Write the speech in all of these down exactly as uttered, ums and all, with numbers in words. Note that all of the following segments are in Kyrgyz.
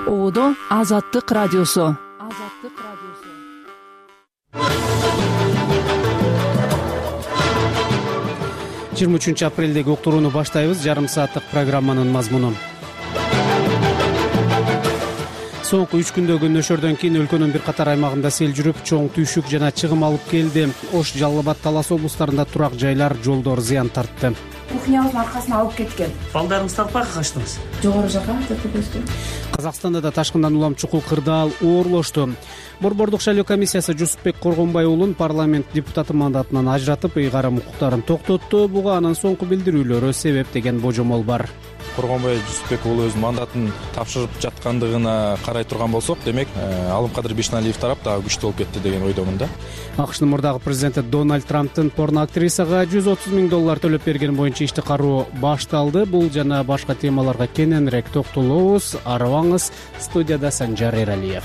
Оодо Азаттык радиосу. Азаттык радиосу. жыйырма үчүнчү апрелдеги уктурууну баштайбыз. Жарым сааттык программанын мазмуну. Соңку үч күндөгү нөшөрдөн кийин өлкөнүн бир катар аймагында сел жүрүп, чоң түйшүк жана чыгым алып келди. Ош, Жалал Абад, Талас облустарында турак жайлар, жолдор зыян тартты. Кухнябыздын аркасына алып кеткен. Балдарыңызды алып кайга качтыңыз? Жогору жака төпөстү. Казакстанда да ташкындан улам чукул кырдаал оорлошту. Борбордук шайлоо комиссиясы Жусупбек Коргонбай уулун парламент депутаты мандатынан ажыратып, ыйгарым укуктарын токтотту. Буга анын соңку билдирүүлөрү себеп деген божомол бар. Коргонбай Жусупбек уулу өзүнүн мандатын тапшырып жаткандыгына карай турган болсок, демек Алымкадыр Бишналиев тарап дагы күчтүү болуп кетти деген ойдомун да. АКШнын мурдагы президенти Дональд Трамптын порно актрисага жүз отуз миң доллар төлөп берген боюнча ишти кароо башталды. Бул жана башка темаларга кененирээк токтолобуз. Арыбаңыз. Студияда Санжар Эралиев.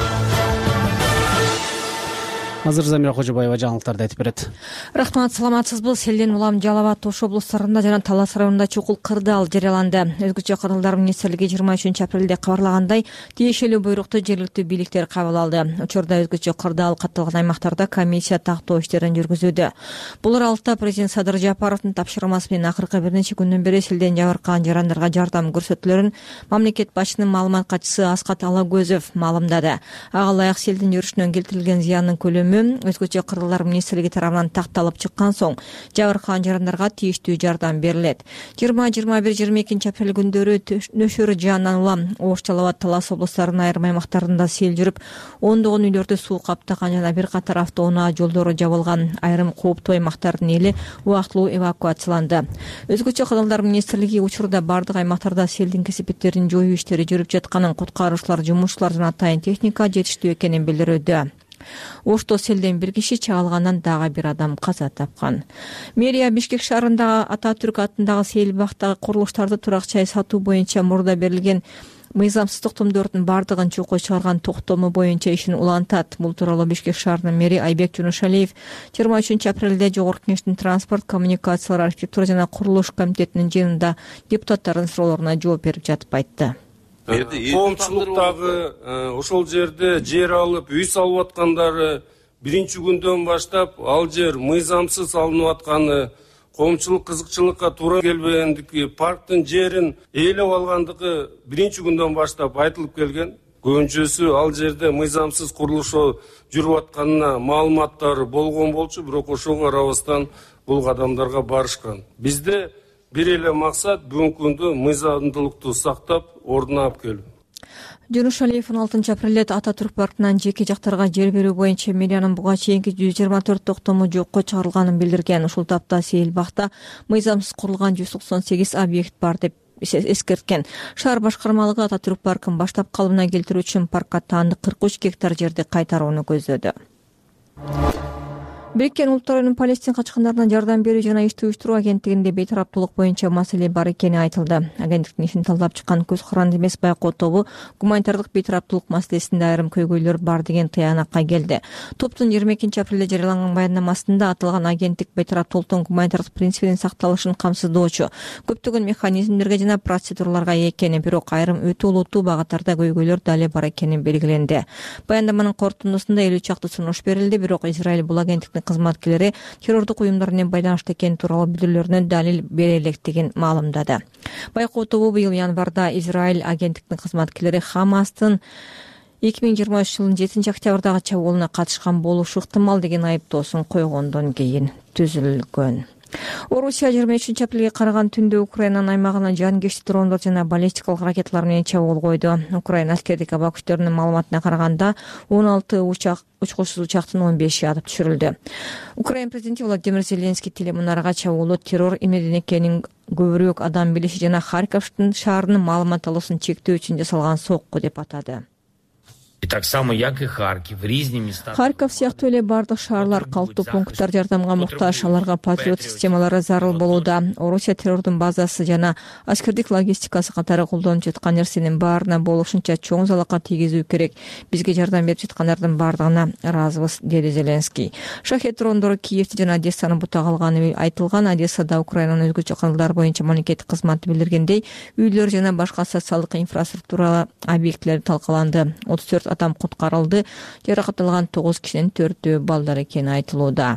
Азыр Замира Кожобаева жаңылыктарды айтып берет. Рахмат, саламатсызбы? Селден улам Жалал Абад, Ош облустарында жана Талас районунда чукул кырдаал жарыяланды. Өзгөчө кырдаалдар министрлиги жыйырма үчүнчү апрелде кабарлагандай, тиешелүү буйрукту жергиликтүү бийликтер кабыл алды. Учурда өзгөчө кырдаал катталган аймактарда комиссия тактоо иштерин жүргүзүүдө. Бул аралыкта президент Садыр Жапаровдун тапшырмасы менен акыркы бир нече күндөн бери селден жабыркаган жарандарга жардам көрсөтүлөрүн мамлекет башчынын маалымат катчысы Аскат Алагөзов маалымдады. Ага ылайык селдин жүрүшүнөн келтирилген зыяндын көлөмү өзгөчө кырдаалдар министрлиги тарабынан такталып чыккан соң жабыркаган жарандарга тийиштүү жардам берилет. жыйырма, жыйырма бир, жыйырма экинчи апрель күндөрү нөшөрү жаандан улам Ош, Жалал Абад, Талас облустарынын айрым аймактарында сел жүрүп, ондогон үйлөрдү суу каптаган жана бир катар автоунаа жолдору жабылган. Айрым кооптуу аймактардын эли убактылуу эвакуацияланды. Өзгөчө кырдаалдар министрлиги учурда бардык аймактарда селдин кесепеттерин жоюу иштери жүрүп жатканын, куткаруучулар, жумушчулар жана атайын техника жетиштүү экенин билдирүүдө. Ошто селден бир киши чагылгандан дагы бир адам каза тапкан. Мэрия Бишкек шаарындагы Ататүрк атындагы Сейилбактагы курулуштарды турак-жай сатуу боюнча мурда берилген мыйзамсыз токтомдордун бардыгын чокко чыгарган токтому боюнча ишин улантат. Бул тууралуу Бишкек шаарынын мэри Айбек Жунушалиев жыйырма үчүнчү апрелде Жогорку Кеңештин транспорт, коммуникациялар, архитектура жана курулуш комитетинин жыйынында депутаттардын суроолоруна жооп берип жатып айтты. Коомчулуктагы ошол жерде жер алып, үй салып аткандары биринчи күндөн баштап ал жер мыйзамсыз алынып атканы, коомчулук кызыкчылыкка туура келбегендики, парктын жерин ээлеп алгандыгы биринчи күндөн баштап айтылып келген. Көбүнчөсү ал жерде мыйзамсыз курулуш жүрүп атканына маалыматтары болгон болчу, бирок ошого карабастан бул кадамдарга барышкан. Бизде бир эле максат бүгүнкү күндө мыйзамдуулукту сактап, ордуна алып келүү. Жунушалиев он алтынчы апрелде Ататүрк паркынан жеке жактарга жер берүү боюнча мэриянын буга чейинки жүз жыйырма төрт токтому жокко чыгарылганын билдирген. Ушул тапта Сейилбакта мыйзамсыз курулган жүз токсон сегиз объект бар деп эскерткен. Шаар башкармалыгы Ататүрк паркын баштап калыбына келтирүү үчүн паркка таандык кырк үч гектар жерди кайтарууну көздөдү. Бириккен Улуттар уюмунун Палестин качкындарына жардам берүү жана ишти уюштуруу агенттигинде бейтараптуулук боюнча маселе бар экени айтылды. Агенттиктин ишин талдап чыккан Көз Каранды эмес байкоо тобу гуманитардык бейтараптуулук маселесинде айрым көйгөйлөр бар деген тыянакка келди. Топтун жыйырма экинчи апрелде жарыяланган баяндамасында аталган агенттик бейтараптуулуктун гуманитардык принцибинин сакталышын камсыздоочу, көптөгөн механизмдерге жана процедураларга ээ экени, бирок айрым өтө олуттуу багыттарда көйгөйлөр дале бар экени белгиленди. Баяндаманын корутундусунда элүү чакты сунуш берилди, бирок Израиль бул агенттиктин кызматкерлери террордук уюмдар менен байланыштуу экени тууралуу билдирүүлөрүнө далил бере электигин маалымдады. Байкоо тобу быйыл январда Израиль агенттиктин кызматкерлери Хамастын эки миң жыйырма үч жылдын жетинчи октябрдагы чабуулуна катышкан болушу ыктымал деген айыптоосун койгондон кийин түзүлгөн. Орусия жыйырма үчүнчү апрелге караган түндө Украинанын аймагына жанкечти дрондор жана баллистикалык ракеталар менен чабуул койду. Украина аскердик аба күчтөрүнүн маалыматына караганда он алты учак учкучсуз учактын он беши атып түшүрүлдү. Украина президенти Владимир Зеленский телемунарага чабуулу террор эмнеден экенин көбүрөөк адам билиши жана Харьковдун шаарынын маалымат алуусун чектөө үчүн жасалган сокку деп атады. так само як и Харкив, різні міста. Харьков сыяктуу эле бардык шаарлар калктуу пункттар жардамга муктаж, аларга патриот системалары зарыл болууда. Орусия террордун базасы жана аскердик логистикасы катары колдонуп жаткан нерсенин баарына болушунча чоң залалга тийгизүү керек. Бизге жардам берип жаткандардын бардыгына ыраазыбыз, деди Зеленский. Шахет дрондору Киевти жана Одессаны бутак алганы айтылган. Одессада Украинанын өзгөчө кырдаалдар боюнча мамлекеттик кызматы билдиргендей, үйлөр жана башка социалдык инфраструктура объектилери талкаланды. отуз төрт адам куткарылды. Жаракат алган тогуз кишинин төртөө балдар экени айтылууда.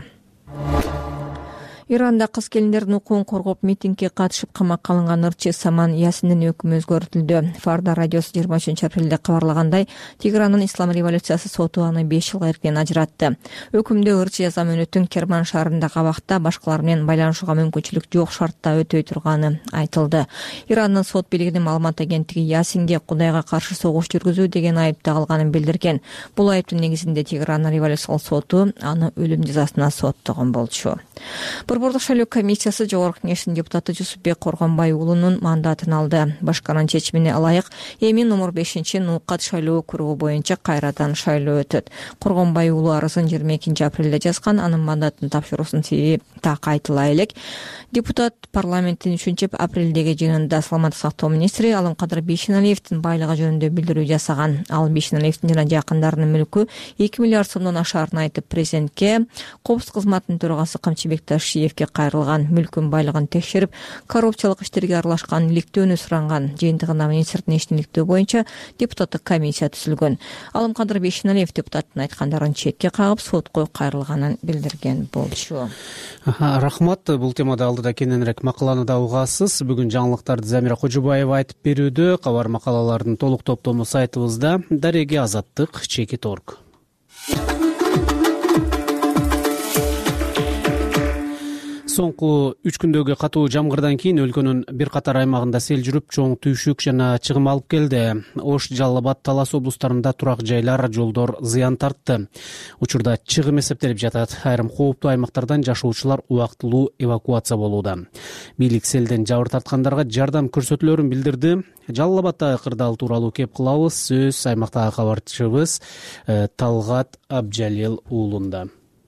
Иранда кыз келиндердин укугун коргоп митингге катышып камакка алынган ырчы Саман Ясиндин өкүмү өзгөртүлдү. Фарда радиосу жыйырма үчүнчү апрелде кабарлагандай, Тегерандын Ислам революциясы соту аны беш жылга эртен ажыратты. Өкүмдө ырчы Замөнөттүн Керман шаарындагы абакта башкалар менен байланышууга мүмкүнчүлүк жок шартта өтөй турганы айтылды. Ирандын сот бийлигинин маалымат агенттиги Ясинге Кудайга каршы согуш жүргүзүү деген айып тагылганын билдирген. Бул айыптын негизинде Тегерандын революциялык соту аны өлүм жазасына соттогон болчу. Борбордук шайлоо комиссиясы Жогорку Кеңештин депутаты Жусупбек Коргонбай уулунун мандатын алды. Башкарманын чечимине ылайык эми номер бешинчи нукат шайлоо округу боюнча кайрадан шайлоо өтөт. Коргонбай уулу арызын жыйырма экинчи апрелде жазган, анын мандатын тапшыруусунун себеби так айтыла элек. Депутат парламенттин үчүнчү апрелдеги жыйынында саламаттык сактоо министри Алымкадыр Бейшеналиевдин байлыгы жөнүндө билдирүү жасаган. Ал Бейшеналиевдин жана жакындарынын мүлкү эки миллиард сомдон ашаарын айтып, президентке Коопсуз кызматынын төрагасы Камчыбек Ташиевке кайрылган. Мүлкүн байлыгын текшерип, коррупциялык иштерге аралашкан иликтөөнү суранган. Жыйынтыгында министрдин иштин иликтөө боюнча депутаттык комиссия түзүлгөн. Алымкадыр Бейшеналиев депутаттын айткандарын четке кагып, сотко кайрылганын билдирген болчу. Рахмат. Бул темада алдыда кененирээк макаланы да угасыз. Бүгүн жаңылыктарды Замира Кожобаева айтып берүүдө. Кабар макалалардын толук топтому сайтыбызда. Дареги Азаттык чекит орг. Соңку үч күндөгү катуу жамгырдан кийин өлкөнүн бир катар аймагында сел жүрүп, чоң түйшүк жана чыгым алып келди. Ош, Жалал Абад, Талас облустарында турак жайлар, жолдор зыян тартты. Учурда чыгым эсептелип жатат. Айрым кооптуу аймактардан жашоочулар убактылуу эвакуация болууда. Бийлик селден жабыр тарткандарга жардам көрсөтүлөрүн билдирди. Жалал Абаддагы кырдаал тууралуу кеп кылабыз. Сөз аймактагы кабарчыбыз Талгат Абжалил уулунда.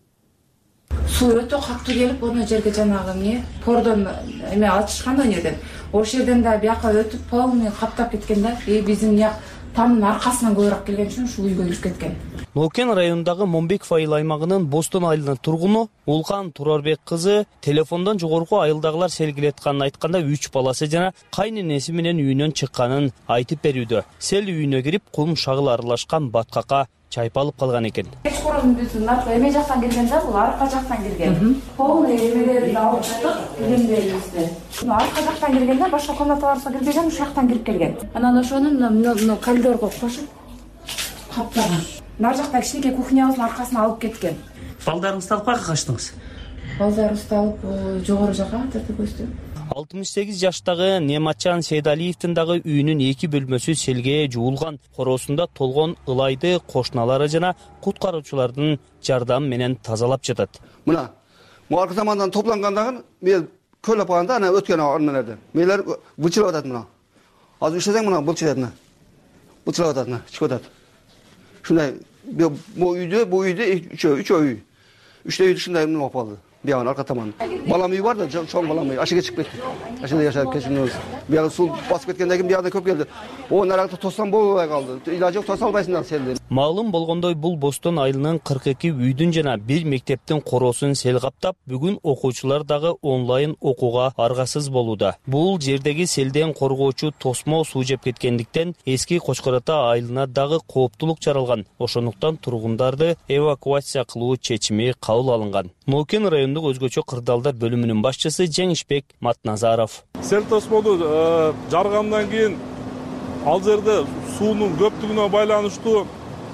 Суу өтө катуу келип, бул жерге жанагы эмне пордон эме ачышкан да жерден. Ошол жерден да бияка өтүп полный каптап кеткен да. И биздин як тамдын аркасынан көбүрөөк келген үчүн ушул үйгө кирип кеткен. Нолкен районундагы Момбеков айыл аймагынын Бостон айылынын тургуну Улкан Турарбек кызы телефондон жогорку айылдагылар селгилетканын айтканда үч баласы жана кайненеси менен үйүнөн чыкканын айтып берүүдө. Сел үйүнө кирип, кум шагыл аралашкан баткакка чайпалып калган экен. Кечкурун бүтүн эме жактан келген да, бул арка жактан келген. Полный эмелерди алып чыктык, билимдерибизди. Арка жактан келген да, башка комнаталарга кирбеген, ушул жактан кирип келген. Анан ошонун коридорго кошуп каплаган. Нар жакта кичинекей кухнябыздын аркасына алып кеткен. Балдарыңызды алып кайга качтыңыз? Балдарыбызды алып жогору жакка тартып өстү. алтымыш сегиз жаштагы Нематчан Сейдалиевдин дагы үйүнүн эки бөлмөсү селге жуулган. Коросунда толгон ылайды кошуналары жана куткаруучулардын жардамы менен тазалап жатат. Мына муаркы замандан топлангандагы мен көл апаганда ана өткөн армелерде. Мелер бычылып атат мына. Азыр ишесең мына бычылып атат. Бычылып атат мына, чыгып атат. Шундай бу үйдө, бу үйдө үч үч үй. Үчтө үйдө ушундай мына апалды. Биягын арка таман. Балам үй бар да, чоң балам үй. Ашыга чыгып кетти. Ашыгда жашап кеткен. Биягы суу басып кеткенден кийин биягда көп келди. О, наракта тоссам болбой калды. Илажы жок, тоса албайсың селди. Маалым болгондой, бул Бостон айылынын кырк эки үйдүн жана бир мектептин коросун сел каптап, бүгүн окуучулар дагы онлайн окууга аргасыз болууда. Бул жердеги селден коргоочу тосмо суу жеп кеткендиктен эски Кочкор Ата айылына дагы кооптулук жаралган. Ошондуктан тургундарды эвакуация кылуу чечими кабыл алынган. Нолкен райондук өзгөчө кырдаалдар бөлүмүнүн башчысы Жеңишбек Матназаров. Сел тосмоду жаргандан кийин ал жерде суунун көптүгүнө байланыштуу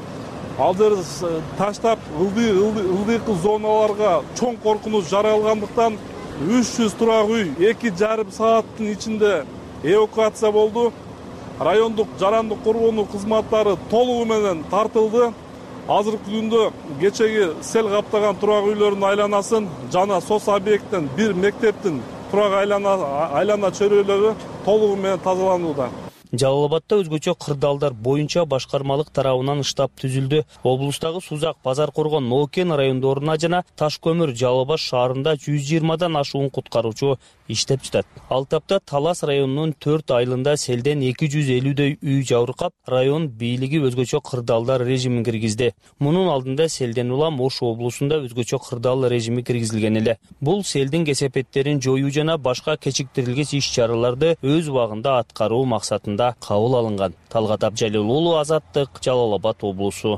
ал жерди таштап ылдыйкы зоналарга чоң коркунуч жаралгандыктан үч жүз турак үй эки жарым сааттын ичинде эвакуация болду. Райондук жарандык коргонуу кызматтары толугу менен тартылды. Азыркы күндө кечеги сел каптаган турак үйлөрдүн айланасын жана соц объекттен бир мектептин турак айлана айлана чөйрөлөрү толугу менен тазаланууда. Жалал Абадта өзгөчө кырдаалдар боюнча башкармалык тарабынан штаб түзүлдү. Облустагы Сузак, Базар Коргон, Ноокен райондоруна жана Таш көмүр Жалал Абад шаарында жүз жыйырмадан ашуун куткаруучу иштеп жатат. Ал тапта Талас районунун төрт айылында селден эки жүз элүүдөй үй жабыркап, район бийлиги өзгөчө кырдаалдар режимин киргизди. Мунун алдында селден улам Ош облусунда өзгөчө кырдаал режими киргизилген эле. Бул селдин кесепеттерин жоюу жана башка кечиктирилгис иш-чараларды өз убагында аткаруу максатында кабыл алынган. Талгат Абжалил уулу, Азаттык, Жалал Абад облусу.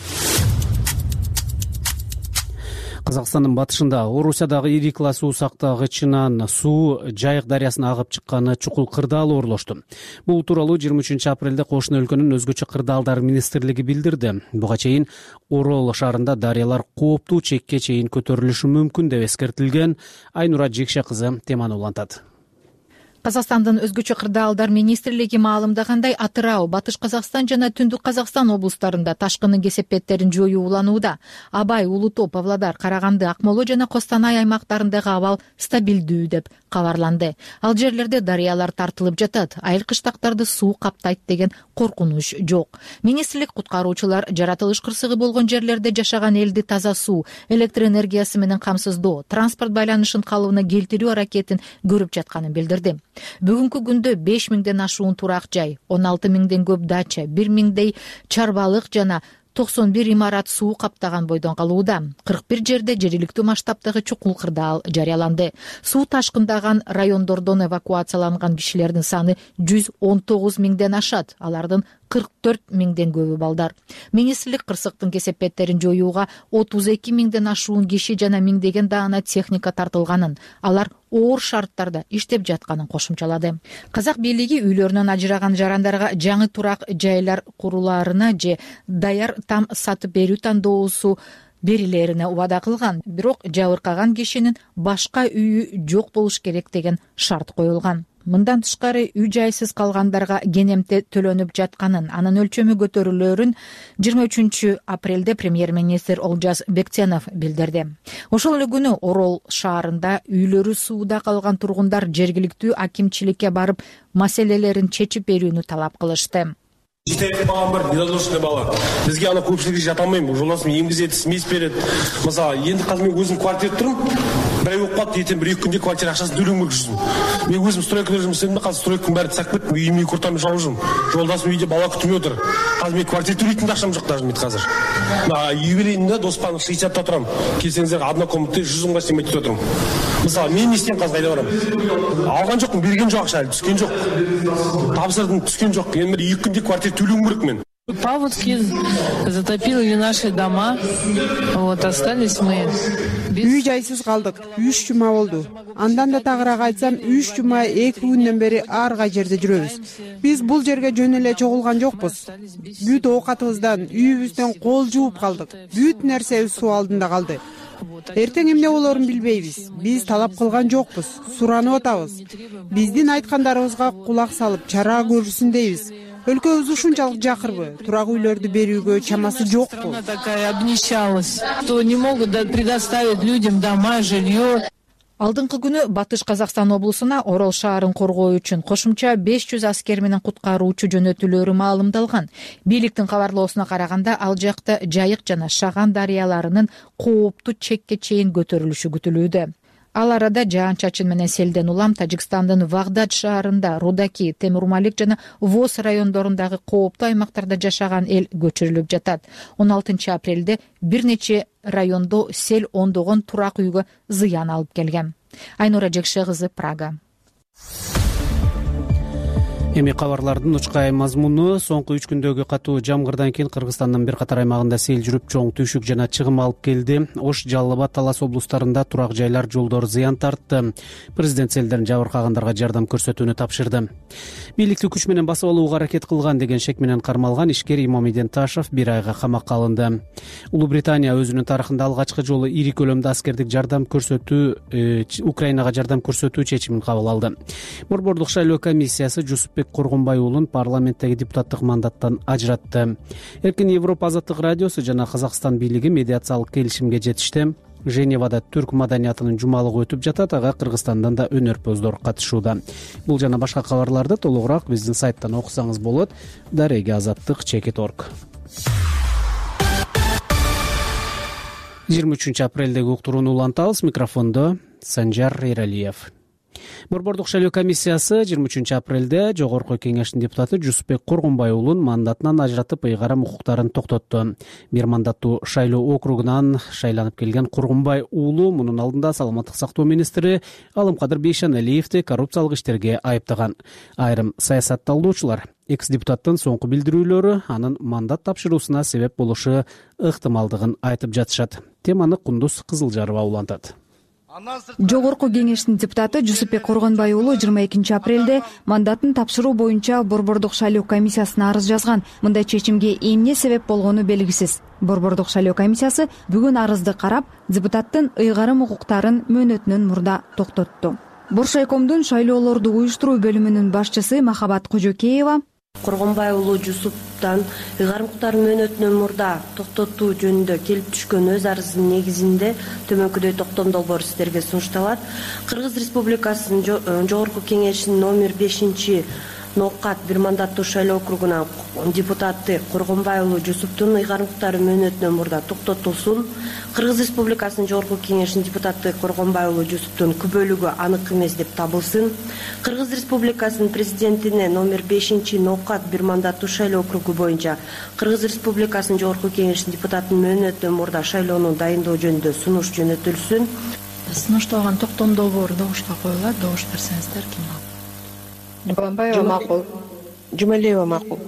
Казакстандын батышында Орусиядагы ири класс суу сактагычынан суу Жайык дарыясына агып чыкканы чукул кырдаал оролошту. Бул тууралуу жыйырма үчүнчү апрелде кошуна өлкөнүн өзгөчө кырдаалдар министрлиги билдирди. Буга чейин Орол шаарында дарыялар кооптуу чекке чейин көтөрүлүшү мүмкүн деп эскертилген. Айнура Жекше кызы теманы улантат. Казакстандын өзгөчө кырдаалдар министрлиги маалымдагандай, Атырау, Батыш Казакстан жана Түндүк Казакстан облустарында ташкындын кесепеттерин жоюу уланууда. Абай, Улуу Тоо, Павлодар, Караганды, Акмола жана Костанай аймактарындагы абал стабилдүү деп кабарланды. Ал жерлерде дарыялар тартылып жатат, айыл кыштактарды суу каптайт деген коркунуч жок. Министрлик куткаруучулар жаратылыш кырсыгы болгон жерлерде жашаган элди таза суу, электр энергиясы менен камсыздоо, транспорт байланышын калыбына келтирүү аракетин көрүп жатканын билдирди. Бүгүнкү күндө беш миңден ашуун турак жай, он алты миңден көп дача, бир миңдей чарбалык жана токсон бир имарат суу каптаган бойдон калууда. кырк бир жерде жергиликтүү масштабтагы чукул кырдаал жарыяланды. Суу ташкындаган райондордон эвакуацияланган кишилердин саны жүз он тогуз миңден ашат. Алардын кырк төрт миңден көбү балдар. Министрлик кырсыктын кесепеттерин жоюуга отуз эки миңден ашуун киши жана миңдеген даана техника тартылганын, алар оор шарттарда иштеп жатканын кошумчалады. Казак бийлиги үйлөрүнөн ажыраган жарандарга жаңы турак жайлар куруларына же даяр там сатып берүү тандоосу берилерине убада кылган, бирок жабыркаган кишинин башка үйү жок болуш керек деген шарт коюлган. Мындан тышкары үй жайсыз калгандарга кенемте төлөнүп жатканын, анын өлчөмү көтөрүлөрүн жыйырма үчүнчү апрелде премьер-министр Олжас Бектенов билдирди. Ошол эле күнү Орол шаарында үйлөрү сууда калган тургундар жергиликтүү акимчиликке барып маселелерин чечип берүүнү талап кылышты. Житайкы балам бар, недоложный бала. Бизге ана көпчүлүгү жата алмайм, жолдасым эмгизет, смес берет. Мисалы, энди казыр мен өзүм квартирада турам. Бир ай болуп калды, ертең бир эки күндө квартира акчасын төлөм керек жүзүм. Мен өзүм стройкада жұмыс істедім, қазір стройканың бәрі сатып кетті. Үйіме куртамын жауып жүрмін. Жолдасым үйде бала күтіп отыр. Қазір мен квартира төлейтін де ақшам жоқ даже мен қазір. Юбилейный Доспанов шестьдесятта отырамын. Келсеңіздер однокомнатный жүз мыңға істемей түсіп отырмын. Мысалы, мен не істеймін қазір қайда барамын? Алған жоқпын, берген жоқ ақша әлі, түскен жоқ. Тапсырдым, түскен жоқ. Енді бір екі күнде квартира төлеуім керек мен. Паводки затопили наши дома. Вот, остались мы. Үй жайсыз калдык. үч жума болду. Андан да тагыраак айтсам, үч жума эки күндөн бери ар кай жерде жүрөбүз. Биз бул жерге жөн эле чогулган жокпуз. Бүт оокатыбыздан, үйүбүздөн кол жууп калдык. Бүт нерсебиз суу алдында калды. Эртең эмне болорун билбейбиз. Биз талап кылган жокпуз. Суранып атабыз. Биздин айткандарыбызга кулак салып, чара көрүшсүн дейбиз. Өлкөбүз ушунчалык жакырбы? Турак үйлөрдү берүүгө чамасы жокпу? Такая обнищалась, что не могут предоставить людям дома, жилье. Алдыңкы күнү Батыш Казакстан облусуна Орол шаарын коргоо үчүн кошумча беш жүз аскер менен куткаруучу жөнөтүлөрү маалымдалган. Бийликтин кабарлоосуна караганда, ал жакта Жайык жана Шаган дарыяларынын кооптуу чекке чейин көтөрүлүшү күтүлүүдө. Ал арада жаан-чачын менен селден улам Тажикстандын Вагдад шаарында, Рудаки, Темурмалик жана Воз райондорундагы кооптуу аймактарда жашаган эл көчүрүлүп жатат. он алтынчы апрелде бир нече райондо сел ондогон турак үйгө зыян алып келген. Айнура Жекше кызы, Прага. Эми кабарлардын учкай мазмуну: соңку үч күндөгү катуу жамгырдан кийин Кыргызстандын бир катар аймагында сел жүрүп, чоң түйшүк жана чыгым алып келди. Ош, Жалал Абад, Талас облустарында турак жайлар, жолдор зыян тартты. Президент селдерин жабыркагандарга жардам көрсөтүүнү тапшырды. Бийликти күч менен басып алууга аракет кылган деген шек менен кармалган ишкер Имомиден Ташев бир айга камакка алынды. Улуу Британия өзүнүн тарыхында алгачкы жолу ири көлөмдө аскердик жардам көрсөтүү, Украинага жардам көрсөтүү чечимин кабыл алды. Борбордук шайлоо комиссиясы Жусупбек Коргонбай уулун парламенттеги депутаттык мандаттан ажыратты. Эркин Европа азаттык радиосу жана Казакстан бийлиги медиациялык келишимге жетишти. Женевада түрк маданиятынын жумалыгы өтүп жатат. Ага Кыргызстандан да өнөрпөздөр катышууда. Бул жана башка кабарларды толугураак биздин сайттан окусаңыз болот. Дареги азаттык чекит точка орг. жыйырма үчүнчү апрелдеги уктурууну улантабыз. Микрофондо Санжар Эралиев. Борбордук шайлоо комиссиясы жыйырма үчүнчү апрелде Жогорку кеңештин депутаты Жусупбек Коргонбай уулун мандатынан ажыратып ыйгарым укуктарын токтотту. Бир мандаттуу шайлоо округунан шайланып келген Коргонбай уулу мунун алдында саламаттык сактоо министри Алымкадыр Бейшеналиевди коррупциялык иштерге айыптаган. Айрым саясатталуучулар экс-депутаттын соңку билдирүүлөрү анын мандат тапшыруусуна себеп болушу ыктымалдыгын айтып жатышат. Теманы Кундуз Кызылжарова улантат. Жогорку кеңештин депутаты Жусупбек Коргонбай уулу жыйырма экинчи апрелде мандатын тапшыруу боюнча Борбордук шайлоо комиссиясына арыз жазган. Мындай чечимге эмне себеп болгону белгисиз. Борбордук шайлоо комиссиясы бүгүн арызды карап, депутаттын ыйгарым укуктарын мөөнөтүнөн мурда токтотту. Боршайкомдун шайлоолорду уюштуруу бөлүмүнүн башчысы Махабат Кожокеева Коргонбай уулу Жусуптан ыйгарым укуктарын мөөнөтүнөн мурда токтотуу жөнүндө келип түшкөн өз арызынын негизинде төмөнкүдөй токтом долбоор сиздерге сунушталат. Кыргыз Республикасынын Жогорку кеңешинин номер бешинчи Ноокат бир мандаттуу шайлоо округунан депутаты Коргонбай уулу Жусуптун ыйгарым укуктары мөөнөтүнөн мурда токтотулсун. Кыргыз Республикасынын Жогорку кеңешинин депутаты Коргонбай уулу Жусуптун күбөлүгү анык эмес деп табылсын. Кыргыз Республикасынын президентине номер бешинчи Ноокат бир мандаттуу шайлоо округу боюнча Кыргыз Республикасынын Жогорку кеңешинин депутатынын мөөнөтүнөн мурда шайлоону дайындоо жөнүндө сунуш жөнөтүлсүн. Сунушталган токтом долбоору добушка коюлат. Добуш берсеңиздер ким ал? Жумабаева макул. Жумалиева макул.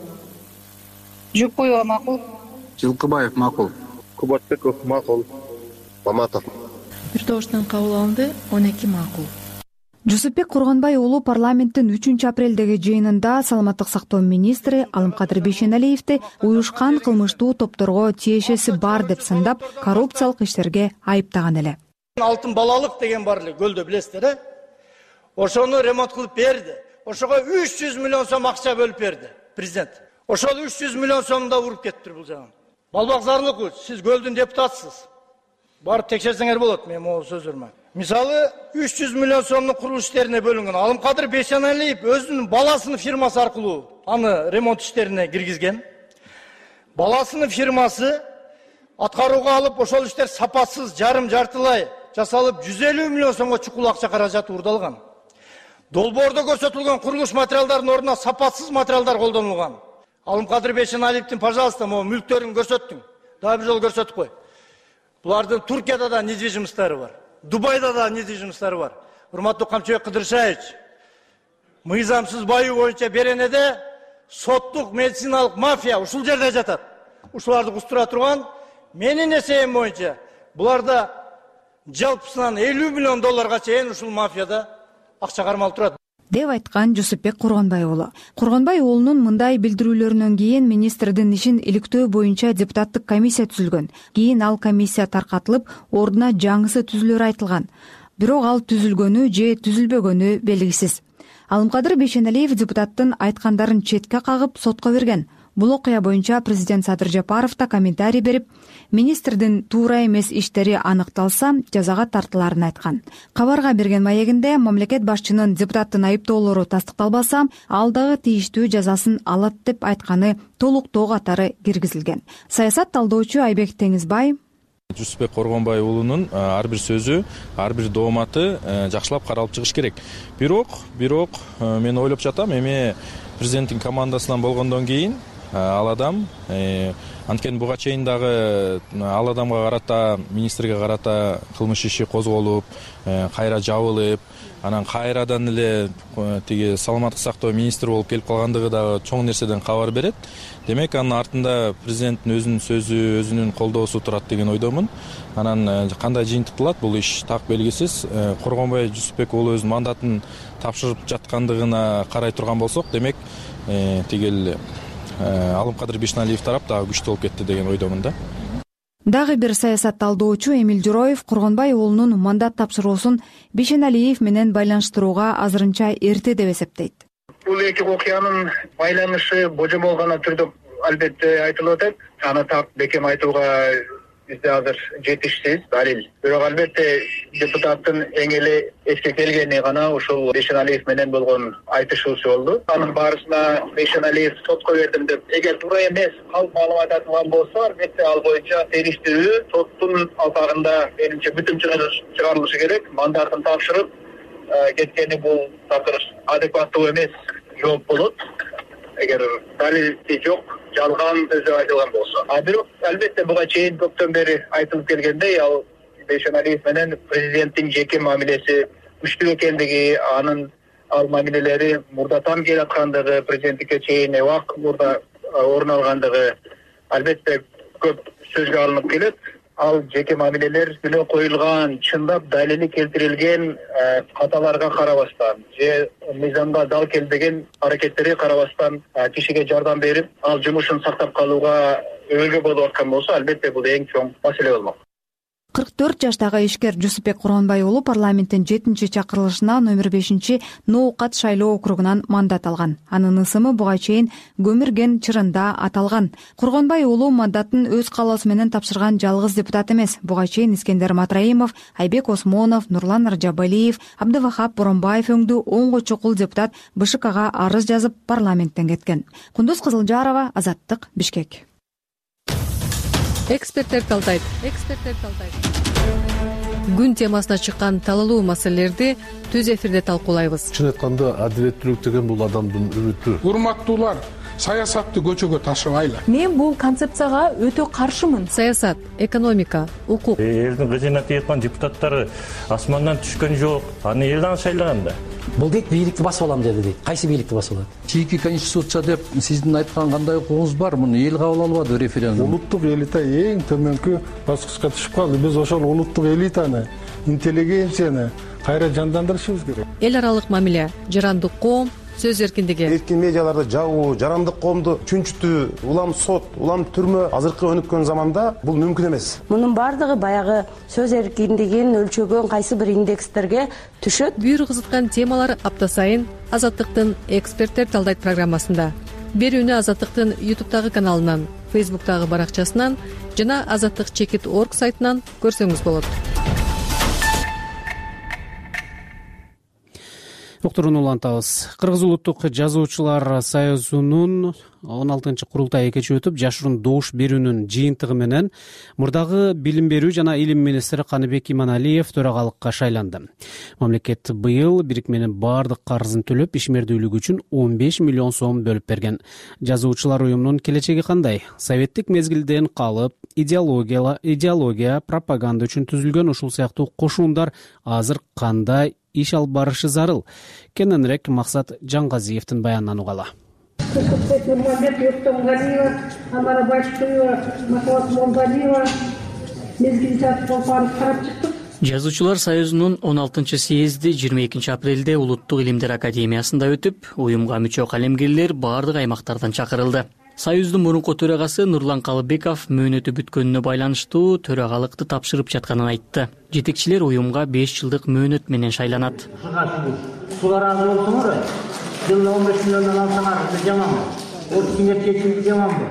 Жукуева макул. Жылкыбаев макул. Кубатбеков макул. Маматов. Бир добуштан кабыл алынды. он эки макул. Жусупбек Коргонбай уулу парламенттин үчүнчү апрелдеги жыйынында саламаттык сактоо министри Алымкадыр Бейшеналиевди уюшкан кылмыштуу топторго тиешеси бар деп сындап, коррупциялык иштерге айыптаган эле. Алтын балалык деген бар эле, көлдө билесиздер, э? Ошону ремонт кылып берди. Ошого үч жүз миллион сом акча бөлүп берди президент. Ошол үч жүз миллион сомду да уруп кетти бул жаган. Балбак Зарлыков, сиз көлдүн депутатысыз. Барып текшерсеңер болот менин могул сөзүрмө. Мисалы үч жүз миллион сомдун курулуш иштерине бөлүнгөн. Алымкадыр Бейшеналиев өзүнүн баласынын фирмасы аркылуу аны ремонт иштерине киргизген. Баласынын фирмасы аткарууга алып, ошол иштер сапасыз, жарым жартылай жасалып, жүз элүү миллион сомго чукул акча каражаты уурдалган. Долбоордо көрсөтүлгөн курулуш материалдардын ордуна сапасыз материалдар колдонулган. Алымкадыр Бейшеналиевдин, пожалуйста, могу мүлктөрүн көрсөттүң. Дагы бир жолу көрсөтүп кой. Булардын Туркияда да недвижимосттары бар. Дубайда да недвижимосттары бар. Урматтуу Камчыбек Кыдыршаевич, мыйзамсыз байуу боюнча Беренеде соттук медициналык мафия ушул жерде жатат. Ушуларды кустура турган менин эсебим боюнча буларда жалпысынан элүү миллион долларга чейин ушул мафияда акча кармалып турат деп айткан Жусупбек Коргонбай уулу. Коргонбай уулунун мындай билдирүүлөрүнөн кийин министрдин ишин иликтөө боюнча депутаттык комиссия түзүлгөн. Кийин ал комиссия таркатылып, ордуна жаңысы түзүлөрү айтылган. Бирок ал түзүлгөнү же түзүлбөгөнү белгисиз. Алымкадыр Бейшеналиев депутаттын айткандарын четке кагып сотко берген. Бул окуя боюнча президент Садыр Жапаров да комментарий берип, министрдин туура эмес иштери аныкталса, жазага тартыларын айткан. Кабарга берген маегинде мамлекет башчынын депутаттын айыптоолору тастыкталбаса, ал дагы тийиштүү жазасын алат деп айтканы толуктоо катары киргизилген. Саясат талдоочу Айбек Теңизбай Жусупбек Коргонбай уулунун ар бир сөзү, ар бир дооматы жакшылап каралып чыгыш керек. Бирок, бирок мен ойлоп жатам, эми президенттин командасынан болгондон кийин ал адам анткени буга чейин дагы ал адамга карата, министрге карата кылмыш иши козголуп, кайра жабылып, анан кайрадан эле тиги саламаттык сактоо министри болуп келип калгандыгы дагы чоң нерседен кабар берет. Демек анын артында президенттин өзүнүн сөзү, өзүнүн колдоосу турат деген ойдомун. Анан кандай жыйынтыкталат бул иш так белгисиз. Коргонбай Жусупбек уулу өзүнүн мандатын тапшырып жаткандыгына карай турган болсок, демек тигил Алымкадыр Бейшеналиев тарап дагы күчтүү болуп кетти деген ойдомун да. Дагы бир саясат талдоочу Эмил Жороев Коргонбай уулунун мандат тапшыруусун Бейшеналиев менен байланыштырууга азырынча эрте деп эсептейт. Бул эки окуянын байланышы божомолгон түрдө албетте айтылып атат. Аны так бекем айтууга бизде азыр жетишсиз далил. Бирок албетте депутаттын эң эле эске келгени гана ушул Бейшеналиев менен болгон айтышуусу болду. Анын барысына Бейшеналиев сотко бердим деп, эгер туура эмес калп маалымат айтылган болсо, албетте ал боюнча териштирүү соттун алкагында менимче бүтүн чыгарылышы керек. Мандатын тапшырып кеткени бул такыр адекваттуу эмес жооп болот. Эгер далили жок, жалган сөздөр айтылган болсо. А бирок албетте буга чейин көптөн бери айтылып келгендей, ал Бейшеналиев менен президенттин жеке мамилеси күчтүү экендиги, анын ал мамилелери мурдатан келаткандыгы, президенттикке чейин убак мурда орун алгандыгы албетте көп сөзгө алынып келет. Ал жеке мамилелер күнөө коюлган, чындап далили келтирилген каталарга карабастан же мыйзамга дал келбеген аракеттерге карабастан кишиге жардам берип, ал жумушун сактап калууга өбөлгө болуп аткан болсо, албетте бул эң чоң маселе болмок. кырк төрт жаштагы ишкер Жусупбек Кургонбай уулу парламенттин жетинчи чакырылышына номер бешинчи Ноокат шайлоо округунан мандат алган. Анын ысымы буга чейин Көмүрген чырында аталган. Кургонбай уулу мандатын өз каалоосу менен тапшырган жалгыз депутат эмес. Буга чейин Искендер Матраимов, Айбек Осмонов, Нурлан Аржабалиев, Абдывахап Боронбаев өңдүү онго чукул депутат БШКга арыз жазып парламенттен кеткен. Кундуз Кызылжарова, Азаттык, Бишкек. Эксперттер талдайт. Эксперттер талдайт. Күн темасына чыккан талалуу маселелерди түз эфирде талкуулайбыз. Чын айтканда адилеттүүлүк деген бул адамдын үмүтү. Урматтуулар, саясатты көчөгө ташыбайлы. Мен бул концепцияга өтө каршымын. Саясат, экономика, укук. Элдин кызына тийган депутаттары асмандан түшкөн жок. Аны элден шайлаган да. Бул дейт бийликти басып алам деди дейт. Кайсы бийликти басып алат? Чийки конституция деп сиздин айткан кандай укугуңуз бар? Муну эл кабыл албады референдум. Улуттук элита эң төмөнкү баскычка түшүп калды. Биз ошол улуттук элитаны, интеллигенцияны кайра жандандырышыбыз керек. Эл аралык мамиле, жарандык коом, сөз эркиндиги. Эркин медиаларды жабуу, жарандык коомду чүнчүтүү, улам сот, улам түрмө азыркы өнүккөн заманда бул мүмкүн эмес. Мунун бардыгы баягы сөз эркиндигин өлчөгөн кайсы бир индекстерге түшөт. Бүйүр кызыткан темалар апта сайын Азаттыктын эксперттер талдайт программасында. Берүүнү Азаттыктын ютубтагы каналынан, фейсбуктагы баракчасынан жана азаттык чекит точка орг сайтынан көрсөңүз болот. Уктуруну улантабыз. Кыргыз улуттук жазуучулар союзунун он алтынчы курултайы кечээ өтүп, жашыруун добуш берүүнүн жыйынтыгы менен мурдагы билим берүү жана илим министри Каныбек Иманалиев төрагалыкка шайланды. Мамлекет быйыл бирикменин бардык карызын төлөп, ишмердүүлүк үчүн он беш миллион сом бөлүп берген. Жазуучулар уюмунун келечеги кандай? Советтик мезгилден калып, идеология, идеология, пропаганда үчүн түзүлгөн ушул сыяктуу кошундар азыр кандай иш алып барышы зарыл? Кененирээк Максат Жангазиевдин баянынан угала. Нурмамбет Юктомгалиева, Амара Башкуева, Махабат Молдалиева мезгил жатып барып карап чыктык. Жазуучулар союзунун он алтынчы съезди жыйырма экинчи апрелде Улуттук илимдер академиясында өтүп, уюмга мүчө калемгерлер бардык аймактардан чакырылды. Союздун мурунку төрагасы Нурлан Калыбеков мөөнөтү бүткөнүнө байланыштуу төрагалыкты тапшырып жатканын айтты. Жетекчилер уюмга беш жылдык мөөнөт менен шайланат. Сулар аз болсоңор, жылына он беш миллиондон алсаңар жаманбы? Отуңер чечимди жаманбы?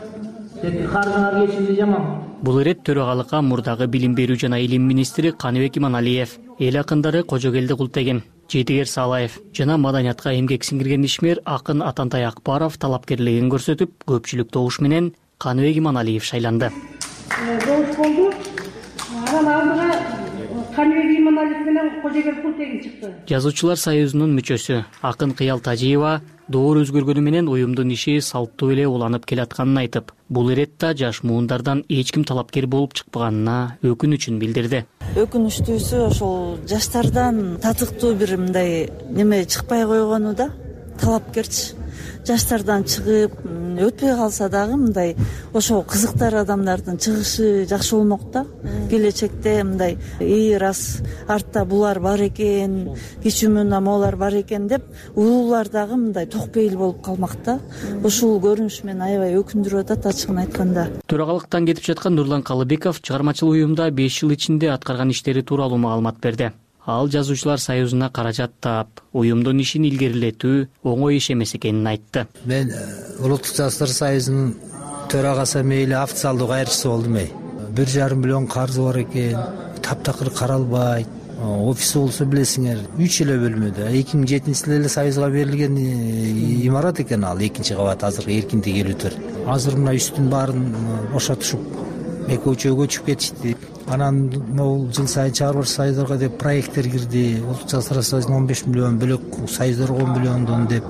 Карзыңар кечимди жаманбы? Бул ирет төрагалыкка мурдагы билим берүү жана илим министри Каныбек Иманалиев, эл акындары Кожогелди Култеген, Жетигер Салаев жана маданиятка эмгек сиңирген ишмер акын Атантай Акбаров талапкерлигин көрсөтүп, көпчүлүк добуш менен Каныбек Иманалиев шайланды. Добуш болду. Анан алдыга Каныбек Иманалиев менен Кожогел Култеген чыкты. Жазуучулар союзунун мүчөсү Акын Кыял Тажиева доор өзгөргөнү менен уюмдун иши салттуу эле уланып келатканын айтып, бул иретте жаш муундардан эч ким талапкер болуп чыкпаганына өкүнүчүн билдирди. Өкүнүчтүүсү ошол жаштардан татыктуу бир мындай неме чыкпай койгону да, талапкерчи. Жаштардан чыгып, өтпөй калса дагы мындай ошо кызыктар адамдардын чыгышы жакшы болмок да. Келечекте мындай ии рас артта булар бар экен, кичүүмүн могулар бар экен деп, улуулар дагы мындай токпейил болуп калмак да. Ушул көрүнүш мени аябай өкүндүрүп атат, ачыгын айтканда. Төрагалыктан кетип жаткан Нурлан Калыбеков чыгармачыл уюмда беш жыл ичинде аткарган иштери тууралуу маалымат берди. Ал жазуучулар союзуна каражат таап, уюмдун ишин илгерилетүү оңой иш эмес экенин айтты. Мен Улуттук жазуучулар союзунун төрагасы мейли официалдуу кайрчысы болдум. бир жарым миллион карызы бар экен, таптакыр каралбайт. Офиси болсо билесиңер үч эле бөлмөдө. эки миң жетинчи жылы эле Союзга берилген имарат экен ал, экинчи кабат азыркы эркиндик элүү. Азыр мына үстүн баарын бошотушуп экөө үчөө көчүп кетишти. Анан могул жыл сайын чыгарып союздарга деп проекттер кирди. Улуттук жаштар союзуна он беш миллион, бөлөк союздарга он миллиондон деп.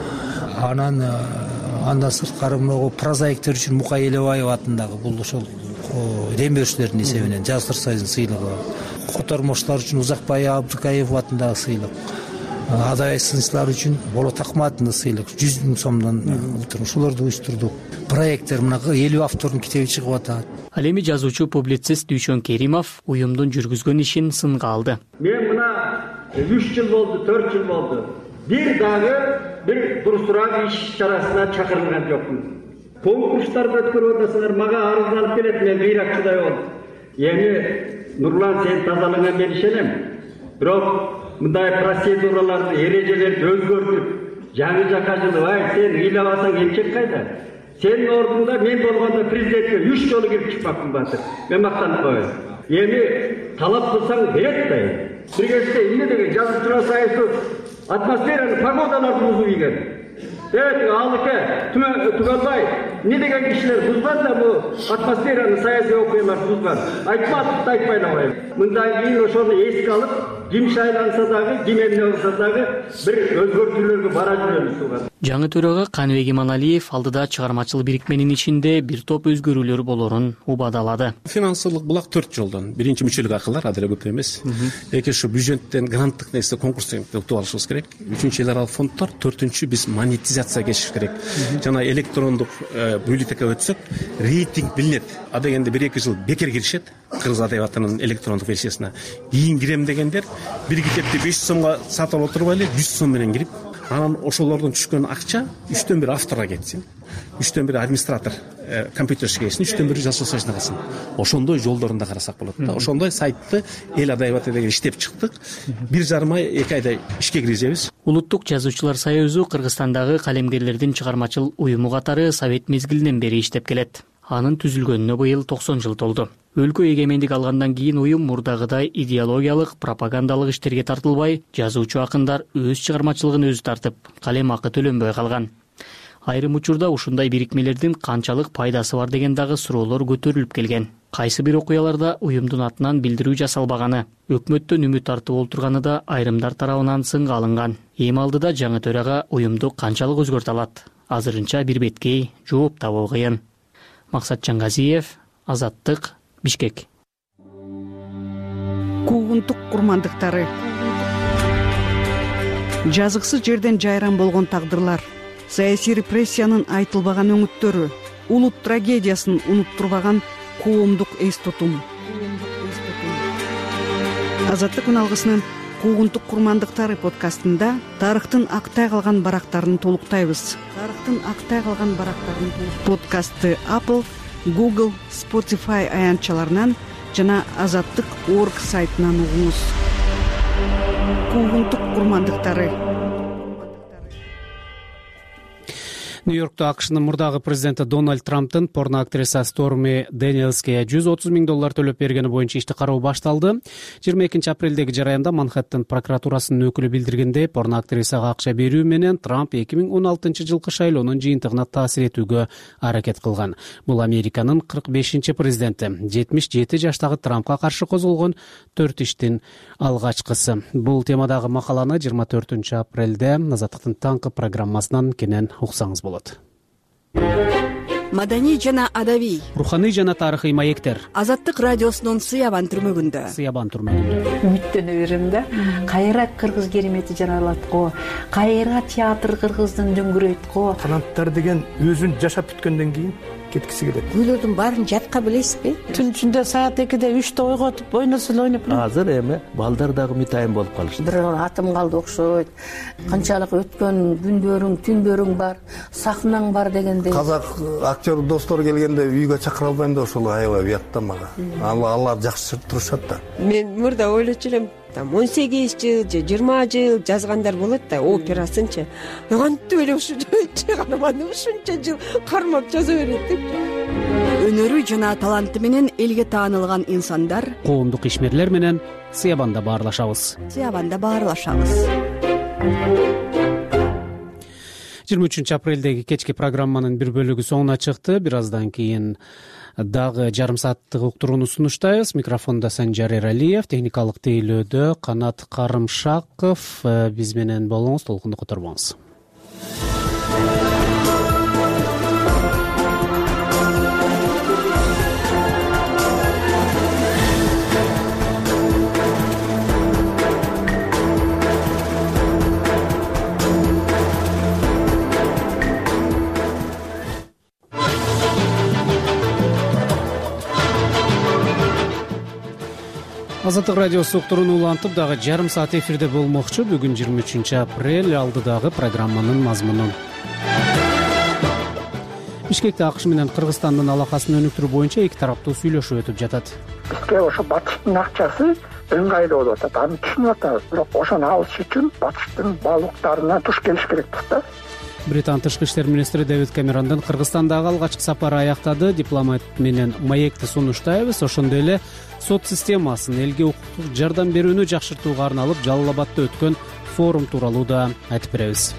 Анан андан сырткары могу прозаиктер үчүн Мукай Элебаев атындагы бул ошол дем берүүчүлөрдүн эсебинен Жаштар союзунун сыйлыгы. Котормоштор үчүн Узакбай Абдыкаев атындагы сыйлык. Адай сынчылар үчүн Болот Акматовдун сыйлык жүз миң сомдон былтыр ошолорду уюштурдук. Проекттер мына элүү автордун китеби чыгып атат. Ал эми жазуучу публицист Дүйшөн Керимов уюмдун жүргүзгөн ишин сынга алды. Мен мына үч жыл болду, төрт жыл болду. Бир дагы бир дурусураак иш чарасына чакырылган жокмун. Конкурстарды өткөрүп атасыңар, мага арызданып келет, мен быйракчыдай болдум. Эми Нурлан, сен тазалыгыңа мен ишенем. Бирок мындай процедураларды, эрежелерди өзгөртүп, жаңы жака жылып, ай сен ыйлабасаң эмчек кайда? Сенин ордуңда мен болгондо президентке үч жолу кирип чыкпакмын баатыр. Мен мактанып коеюн. Эми талап кылсаң берет да. Бир кезде эмне деген жазуучулар союзу атмосфераны, погодаларды бузуп ийген. Evet, Alıke, Tümelbay, ne degen kişiler buzlar da bu atmosferanın sayesi okuyorlar buzlar. Aytmaz, aytmayın olayım. Bundan keyin oşonu eski alıp, kim şaylansa dağı, kim emne olsa dağı bir özgürtülüğü bara жүрөбүз суга. Жаңы төрага Каныбек Иманалиев алдыда чыгармачыл бирикменин ичинде бир топ өзгөрүүлөр болорун убадалады. Финансылык булак төрт жолдон. Биринчи мүчөлүк акылар аделе көп эмес. Эки ушу бюджеттен гранттык нерсе конкурстан өтүп алышыбыз керек. Үчүнчү эле фонддор, төртүнчү биз монетизация кечиш керек. Жана электрондук бюллетенге өтсөк, рейтинг билинет. А дегенде бир эки жыл бекер киришет. Кыргыз адабиятынын электрондук версиясына. Кийин кирем дегендер бир китепти беш сомго сатып отурбайлы, жүз сом менен кирип, анан ошолордон түшкөн акча үчтөн бир авторго кетсин. үчтөн бир администратор компьютер ишкесин, үчтөн бир Жаштар союзуна калсын. Ошондой жолдорунда карасак болот да. Ошондой сайтты эл адабияты деген иштеп чыктык. Бир жарым ай, эки айда ишке киргизебиз. Улуттук жазуучулар союзу Кыргызстандагы калемгерлердин чыгармачыл уюму катары Совет мезгилинен бери иштеп келет. Анын түзүлгөнүнө быйыл токсон жыл толду. Өлкө эгемендик алгандан кийин уюм мурдагыдай идеологиялык, пропагандалык иштерге тартылбай, жазуучу акындар өз чыгармачылыгын өзү тартып, калем акы төлөнбөй калган. Айрым учурда ушундай бирикмелердин канчалык пайдасы бар деген дагы суроолор көтөрүлүп келген. Кайсы бир окуяларда уюмдун атынан билдирүү жасалбаганы, өкмөттөн үмүт тартып олтурганы да айрымдар тарабынан сынга алынган. Эми алдыда жаңы төрага уюмду канчалык өзгөртө алат? Азырынча бир беткей жооп табуу кыйын. Максат Чангазиев, Азаттык, Бишкек. Куугунтук курмандыктары. Жазыксыз жерден жайран болгон тагдырлар, саясий репрессиянын айтылбаган өңүттөрү, улут трагедиясын унуттурбаган коомдук эс тутум. Азаттык үналгысынын Куугунтук курмандыктары подкастында тарыхтын актай калган барактарын толуктайбыз. Тарыхтын актай калган барактарын подкастты Apple, Google, Spotify аянтчаларынан жана азаттык точка орг сайтынан угуңуз. Куугунтук курмандыктары. Нью-Йоркто АКШнын мурдагы президенти Дональд Трамптын порно актриса Сторми Дэниелске жүз отуз миң доллар төлөп бергени боюнча ишти кароо башталды. жыйырма экинчи апрелдеги жараянда Манхэттен прокуратурасынын өкүлү билдиргендей, порно актрисага акча берүү менен Трамп эки миң он алтынчы жылкы шайлоонун жыйынтыгына таасир этүүгө аракет кылган. Бул Американын кырк бешинчи президенти. жетимиш жети жаштагы Трампка каршы козголгон төрт иштин алгачкысы. Бул темадагы макаланы жыйырма төртүнчү апрелде Азаттыктын таңкы программасынан кенен уксаңыз болот. Маданий жана адабий, руханий жана тарыхый маектер. Азаттык радиосунун Сыябан түрмөгүндө. Сыябан түрмөгүндө. Үмүттөнө берем да. Кайра кыргыз керемети жаралат го. Кайра театр кыргыздын дөңгүрөйт го. Канаттар деген өзүн жашап бүткөндөн кийин кеткиси келет. Күйлөрдүн баарын жатка билесизби? Түн ичинде саат экиде үчтө ойготуп ойносо эле ойноп. Азыр эми балдар дагы митайын болуп калышты. Бир атым калды окшойт. Канчалык өткөн күндөрүң, түндөрүң бар, сахнаң бар дегенде. Казак актер достор келгенде үйгө чакыра албайм да ошол аябай уятта мага. Алар жакшы турушат да. Мен мурда ойлочу элем, там он сегиз жыл же жыйырма жыл жазгандар болот да, операсынчы. Кантип эле ушу карманды ушунча жыл кармап жаза берет деп. өнөрү жана таланты менен элге таанылган инсандар коомдук ишмерлер менен Сыябанда баарлашабыз. Сыябанда баарлашабыз. жыйырма үчүнчү апрелдеги кечки программанын бир бөлүгү соңуна чыкты. Бир аздан кийин дагы жарым сааттык уктурууну сунуштайбыз. Микрофондо Санжар Эралиев, техникалык тейлөөдө Канат Карымшаков. Биз менен болуңуз, толкунду которбоңуз. Азаттык радиосу уктурууну улантып дагы жарым саат эфирде болмокчу. Бүгүн жыйырма үчүнчү апрель, алдыдагы программанын мазмуну. Бишкекте АКШ менен Кыргызстандын алакасын өнүктүрүү боюнча эки тараптуу сүйлөшүү өтүп жатат. Бизге ошо батыштын акчасы ыңгайлуу болуп атат. Аны түшүнүп атабыз, бирок ошону алыш үчүн батыштын баалуулуктарына туш келиш керекпиз да. Британ тышкы иштер министри Дэвид Камерондун Кыргызстандагы алгачкы сапары аяктады. Дипломат менен маекти сунуштайбыз. Ошондой эле сот системасын элге укуктук жардам берүүнү жакшыртууга арналып Жалал Абадда өткөн форум тууралуу да айтып беребиз.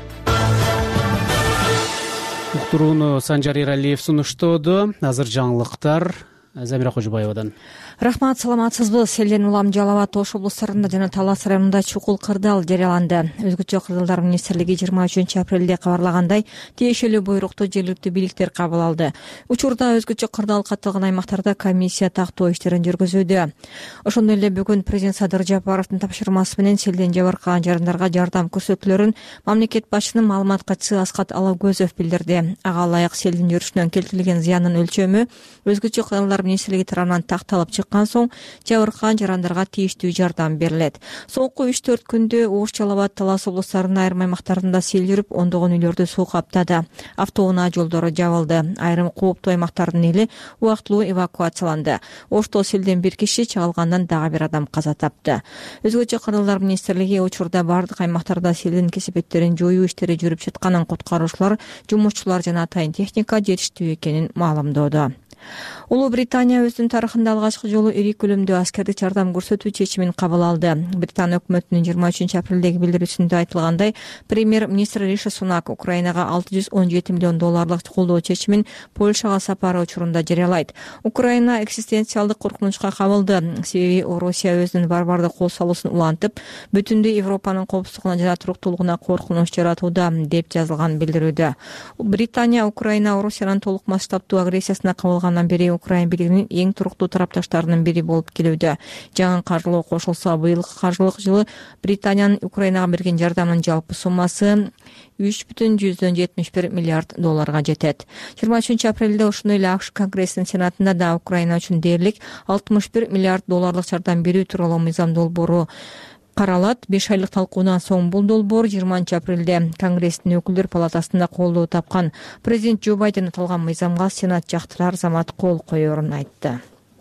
Уктурууну Санжар Эралиев сунуштоодо. Азыр жаңылыктар Замира Кожобаевадан. Рахмат, саламатсызбы? Селден улам Жалал Абад Ош облустарында жана Талас районунда чукул кырдаал жарыяланды. Өзгөчө кырдаалдар министрлиги жыйырма үчүнчү апрелде кабарлагандай, тиешелүү буйрукту жергиликтүү бийликтер кабыл алды. Учурда өзгөчө кырдаал катталган аймактарда комиссия тактоо иштерин жүргүзүүдө. Ошондой эле бүгүн президент Садыр Жапаровдун тапшырмасы менен селден жабыркаган жарандарга жардам көрсөтүлөрүн мамлекет башчынын маалымат катчысы Аскат Алабкөзов билдирди. Ага ылайык селдин жүрүшүнөн келтирилген зыяндын өлчөмү өзгөчө кырдаалдар министрлиги тарабынан такталып чыккан соң жабыркаган жарандарга тийиштүү жардам берилет. Соңку үч төрт күндө Ош, Жалал Абад, Талас облустарынын айрым аймактарында сел жүрүп, ондогон үйлөрдү суу каптады. Автоунаа жолдору жабылды. Айрым кооптуу аймактардын эли убактылуу эвакуацияланды. Ошто селден бир киши, чагылгандан дагы бир адам каза тапты. Өзгөчө кырдаалдар министрлиги учурда бардык аймактарда селдин кесепеттерин жоюу иштери жүрүп жатканын, куткаруучулар, жумушчулар жана атайын техника жетиштүү экенин маалымдоодо. Улуу Британия өзүнүн тарыхында алгачкы жолу ири көлөмдүү аскердик жардам көрсөтүү чечимин кабыл алды. Британ өкмөтүнүн жыйырма үчүнчү апрелдеги билдирүүсүндө айтылгандай, премьер-министр Риши Сунак Украинага алты жүз он жети миллион долларлык колдоо чечимин Польшага сапары учурунда жарыялайт. Украина экзистенциалдык коркунучка кабылды. Себеби Орусия өзүнүн барбардык кол салуусун улантып, бүтүндүү Европанын коопсуздугуна жана туруктуулугуна коркунуч жаратууда, деп жазылган билдирүүдө. Британия Украина Орусиянын толук масштабтуу агрессиясына кабылгандан бери Украина бийлигинин эң туруктуу тарапташтарынын бири болуп келүүдө. Жаңы каржылоо кошулса, быйылкы каржылык жылы Британиянын Украинага берген жардамынын жалпы суммасы үч бүтүн жүздөн жетимиш бир миллиард долларга жетет. жыйырма үчүнчү апрелде ошондой эле АКШ Конгрессинин сенатында да Украина үчүн дээрлик алтымыш бир миллиард долларлык жардам берүү тууралуу мыйзам долбоору каралат. беш айлык талкуудан соң бул долбоор жыйырманчы апрелде Конгресстин өкүлдөр палатасында колдоо тапкан. Президент Джо Байден аталган мыйзамга сенат жактырар замат кол коерун айтты.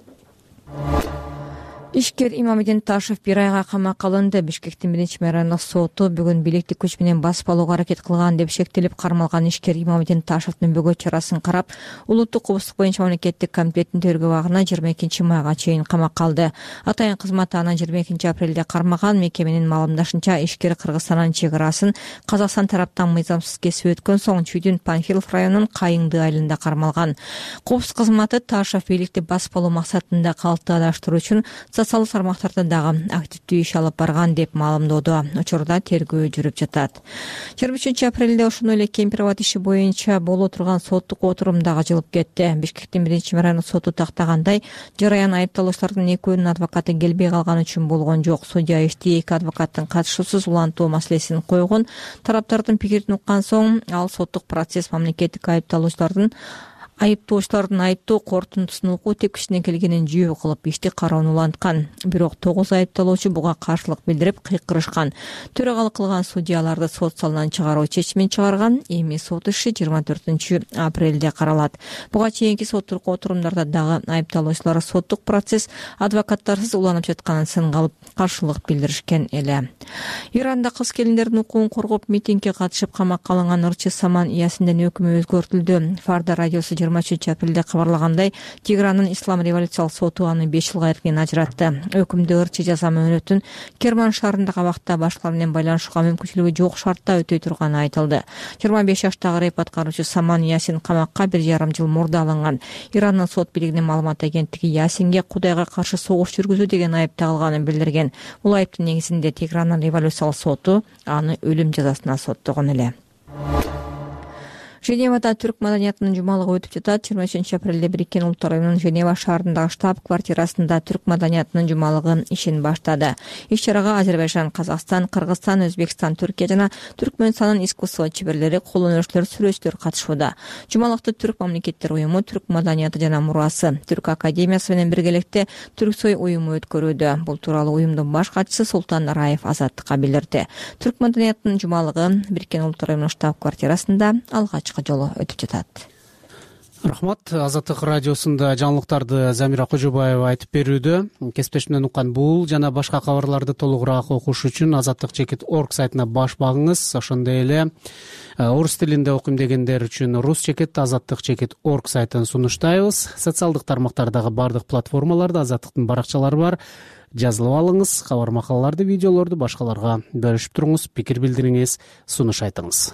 Ишкер Имамидин Ташев бир айга камакка алынды. Бишкектин биринчи мэрайондук соту бүгүн бийликти күч менен басып алууга аракет кылган деп шектелип кармалган ишкер Имамидин Ташевдин бөгөт чарасын карап, улуттук коопсуздук боюнча мамлекеттик комитеттин тергөө абагына жыйырма экинчи майга чейин камакка алды. Атайын кызматы анан жыйырма экинчи апрелде кармаган. Мекеменин маалымдашынча, ишкер Кыргызстандын чек арасын Казакстан тараптан мыйзамсыз кесип өткөн соң Чүйдүн Панфилов районунун Кайыңды айылында кармалган. Коопсуздук кызматы Ташев бийликти басып алуу максатында калыпташтыруу үчүн социалдык тармактарда дагы активдүү иш алып барган деп маалымдоодо. Учурда тергөө жүрүп жатат. жыйырма үчүнчү апрелде ошондой эле Кемпир-Абад иши боюнча боло турган соттук отурум дагы жылып кетти. Бишкектин биринчи мэрайондук соту тактагандай, жараян айыпталуучулардын экөөнүн адвокаты келбей калган үчүн болгон жок. Судья ишти эки адвокаттын катышуусуз улантуу маселесин койгон. Тараптардын пикирин уккан соң ал соттук процесс мамлекеттик айыпталуучулардын айыптоочулардын айыптоо корутундусун окуу тепкичине келгенин жөө кылып ишти кароону уланткан. Бирок тогуз айыпталуучу буга каршылык билдирип кыйкырышкан. Төрагалык кылган судьяларды сот залынан чыгаруу чечимин чыгарган. Эми сот иши жыйырма төртүнчү апрелде каралат. Буга чейинки соттук отурумдарда дагы айыпталуучулар соттук процесс адвокаттарсыз уланып жатканын сын кылып каршылык билдиришкен эле. Иранда кыз келиндердин укугун коргоп митингге катышып камакка алынган ырчы Саман Ясиндин өкүмү өзгөртүлдү. Фарда радиосу жыйырма жыйырма үчүнчү апрелде кабарлагандай, Теграндын Ислам революциялык соту аны беш жылга эркин ажыратты. Өкүмдү ырчы жаза мөөнөтүн Керман шаарындагы абакта башкалар менен байланышууга мүмкүнчүлүгү жок шартта өтөй турганы айтылды. жыйырма беш жаштагы рэп аткаруучу Саман Ясин камакка бир жарым жыл мурда алынган. Ирандын сот бийлигинин маалымат агенттиги Ясинге Кудайга каршы согуш жүргүзүү деген айып тагылганын билдирген. Бул айыптын негизинде Теграндын революциялык соту аны өлүм жазасына соттогон эле. Женевада түрк маданиятынын жумалыгы өтүп жатат. жыйырма үчүнчү апрелде Бириккен Улуттар уюмунун Женева шаарындагы штаб-квартирасында түрк маданиятынын жумалыгы ишин баштады. Иш-чарага Азербайжан, Казакстан, Кыргызстан, Өзбекстан, Түркия жана Түркмөнстандын искусство чеберлери, кол өнөрчүлөр, сүрөтчүлөр катышууда. Жумалыкты Түрк мамлекеттер уюму, Түрк маданияты жана мурасы, Түрк академиясы менен биргеликте Түрксой уюму өткөрүүдө. Бул тууралуу уюмдун баш катчысы Султан Раев Азаттыкка билдирди. Түрк маданиятынын жумалыгы Бириккен Улуттар уюмунун штаб-квартирасында алгач жолу өтүп жатат. Рахмат. Азаттык радиосунда жаңылыктарды Замира Кожобаева айтып берүүдө. Кесиптешимден уккан бул жана башка кабарларды толугураак окуш үчүн азаттык чекит точка орг сайтына баш багыңыз. Ошондой эле орус тилинде окуйм дегендер үчүн рус чекит азаттык чекит точка орг сайтын сунуштайбыз. Социалдык тармактардагы бардык платформаларда азаттыктын баракчалары бар. Жазылып алыңыз, кабар макалаларды, видеолорду башкаларга бөлүшүп туруңуз, пикир билдириңиз, сунуш айтыңыз.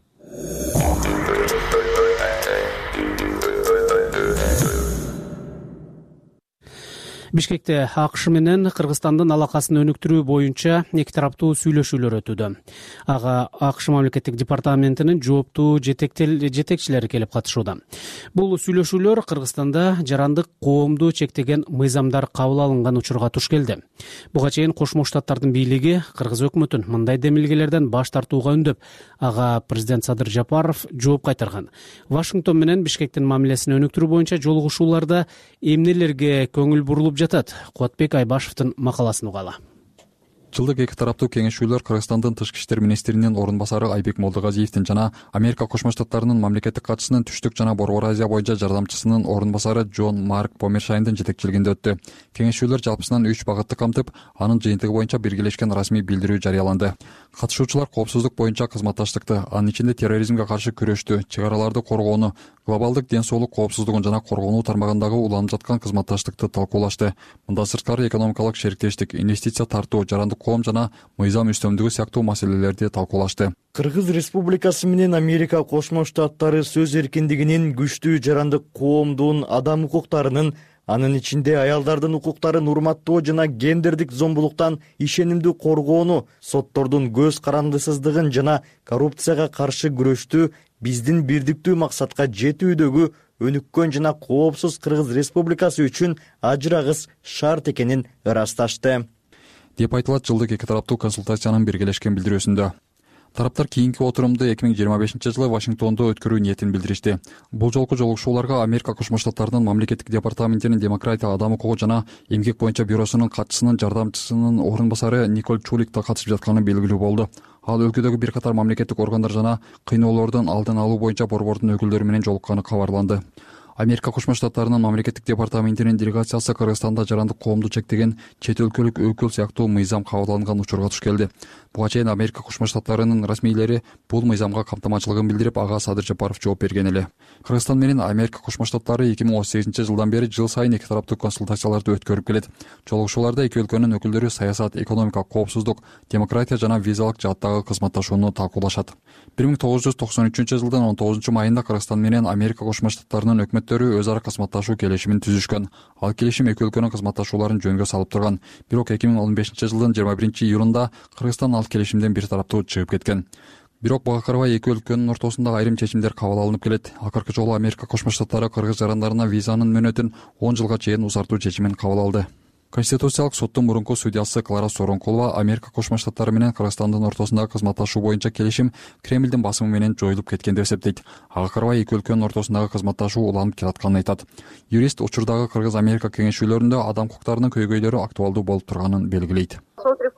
Бишкекте АКШ менен Кыргызстандын алакасын өнүктүрүү боюнча эки тараптуу сүйлөшүүлөр өтүүдө. Ага АКШ мамлекеттик департаментинин жооптуу жетекчилери келип катышууда. Бул сүйлөшүүлөр Кыргызстанда жарандык коомду чектеген мыйзамдар кабыл алынган учурга туш келди. Буга чейин Кошмо Штаттардын бийлиги Кыргыз өкмөтүн мындай демилгелерден баш тартууга үндөп, ага президент Садыр Жапаров жооп кайтарган. Вашингтон менен Бишкектин мамилесин өнүктүрүү боюнча жолугушууларда эмнелерге көңүл бурулуп жатат? Куатбек Айбашевдин макаласын угалы. Жылдык эки тараптуу кеңешүүлөр Кыргызстандын тышкы иштер министринин орун басары Айбек Молдогазиевдин жана Америка Кошмо Штаттарынын мамлекеттик катчысынын түштүк жана Борбор Азия боюнча жардамчысынын орун басары Джон Марк Помершайндын жетекчилигинде өттү. Кеңешүүлөр жалпысынан үч багытты камтып, анын жыйынтыгы боюнча биргелешкен расмий билдирүү жарыяланды. Катышуучулар коопсуздук боюнча кызматташтыкты, анын ичинде терроризмге каршы күрөштү, чек араларды коргоону, глобалдык ден соолук коопсуздугун жана коргонуу тармагындагы уланып жаткан кызматташтыкты талкуулашты. Мындан сырткары экономикалык шериктештик, инвестиция тартуу, жарандык коом жана мыйзам үстөмдүгү сыяктуу маселелерди талкуулашты. Кыргыз Республикасы менен Америка Кошмо Штаттары сөз эркиндигинин, күчтүү жарандык коомдун адам укуктарынын, анын ичинде аялдардын укуктарын урматтоо жана гендердик зомбулуктан ишенимдүү коргоону, соттордун көз карандысыздыгын жана коррупцияга каршы күрөштү биздин бирдиктүү максатка жетүүдөгү өнүккөн жана коопсуз Кыргыз Республикасы үчүн ажырагыс шарт экенин ырасташты деп айтылат жылдык эки тараптуу консультациянын биргелешкен билдирүүсүндө. Тараптар кийинки отурумду эки миң жыйырма бешинчи жылы Вашингтондо өткөрүү ниетин билдиришти. Бул жолку жолугушууларга Америка Кошмо Штаттарынын мамлекеттик департаментинин демократия, адам укугу жана эмгек боюнча бюросунун катчысынын жардамчысынын орун басары Николь Чулик да катышып жатканы белгилүү болду. Ал өлкөдөгү бир катар мамлекеттик органдар жана кыйноолордун алдын алуу боюнча борбордун өкүлдөрү менен жолукканы кабарланды. Америка Кошмо Штаттарынын мамлекеттик департаментинин делегациясы Кыргызстанда жарандык коомду чектеген чет өлкөлүк өкүл сыяктуу мыйзам кабыл алынган учурга туш келди. Буга чейин Америка Кошмо Штаттарынын расмийлери бул мыйзамга камтамачылыгын билдирип, ага Садыр Жапаров жооп берген эле. Кыргызстан менен Америка Кошмо Штаттары эки миң он сегизинчи жылдан бери жыл сайын эки тараптуу консультацияларды өткөрүп келет. Жолугушууларда эки өлкөнүн өкүлдөрү саясат, экономика, коопсуздук, демократия жана визалык жааттагы кызматташууну талкуулашат. бир миң тогуз жүз токсон үчүнчү жылдын он тогузунчу майында Кыргызстан менен Америка Кошмо Штаттарынын өкмөттөрү өз ара кызматташуу келишимин түзүшкөн. Ал келишим эки өлкөнүн кызматташууларын жөнгө салып турган. Бирок эки миң он бешинчи жылдын жыйырма биринчи июлунда Кыргызстан ал келишимден бир тараптуу чыгып кеткен. Бирок буга карабай эки өлкөнүн ортосунда айрым чечимдер кабыл алынып келет. Акыркы жолу Америка Кошмо Штаттары кыргыз жарандарына визанын мөөнөтүн он жылга чейин узартуу чечимин кабыл алды. Конституциялык соттун мурунку судьясы Клара Соронкулова Америка Кошмо Штаттары менен Кыргызстандын ортосундагы кызматташуу боюнча келишим Кремлдин басымы менен жоюлуп кеткен деп эсептейт. Ага карабай эки өлкөнүн ортосундагы кызматташуу уланып келатканын айтат. Юрист учурдагы Кыргыз-Америка кеңешүүлөрүндө адам укуктарынын көйгөйлөрү актуалдуу болуп турганын белгилейт. Сот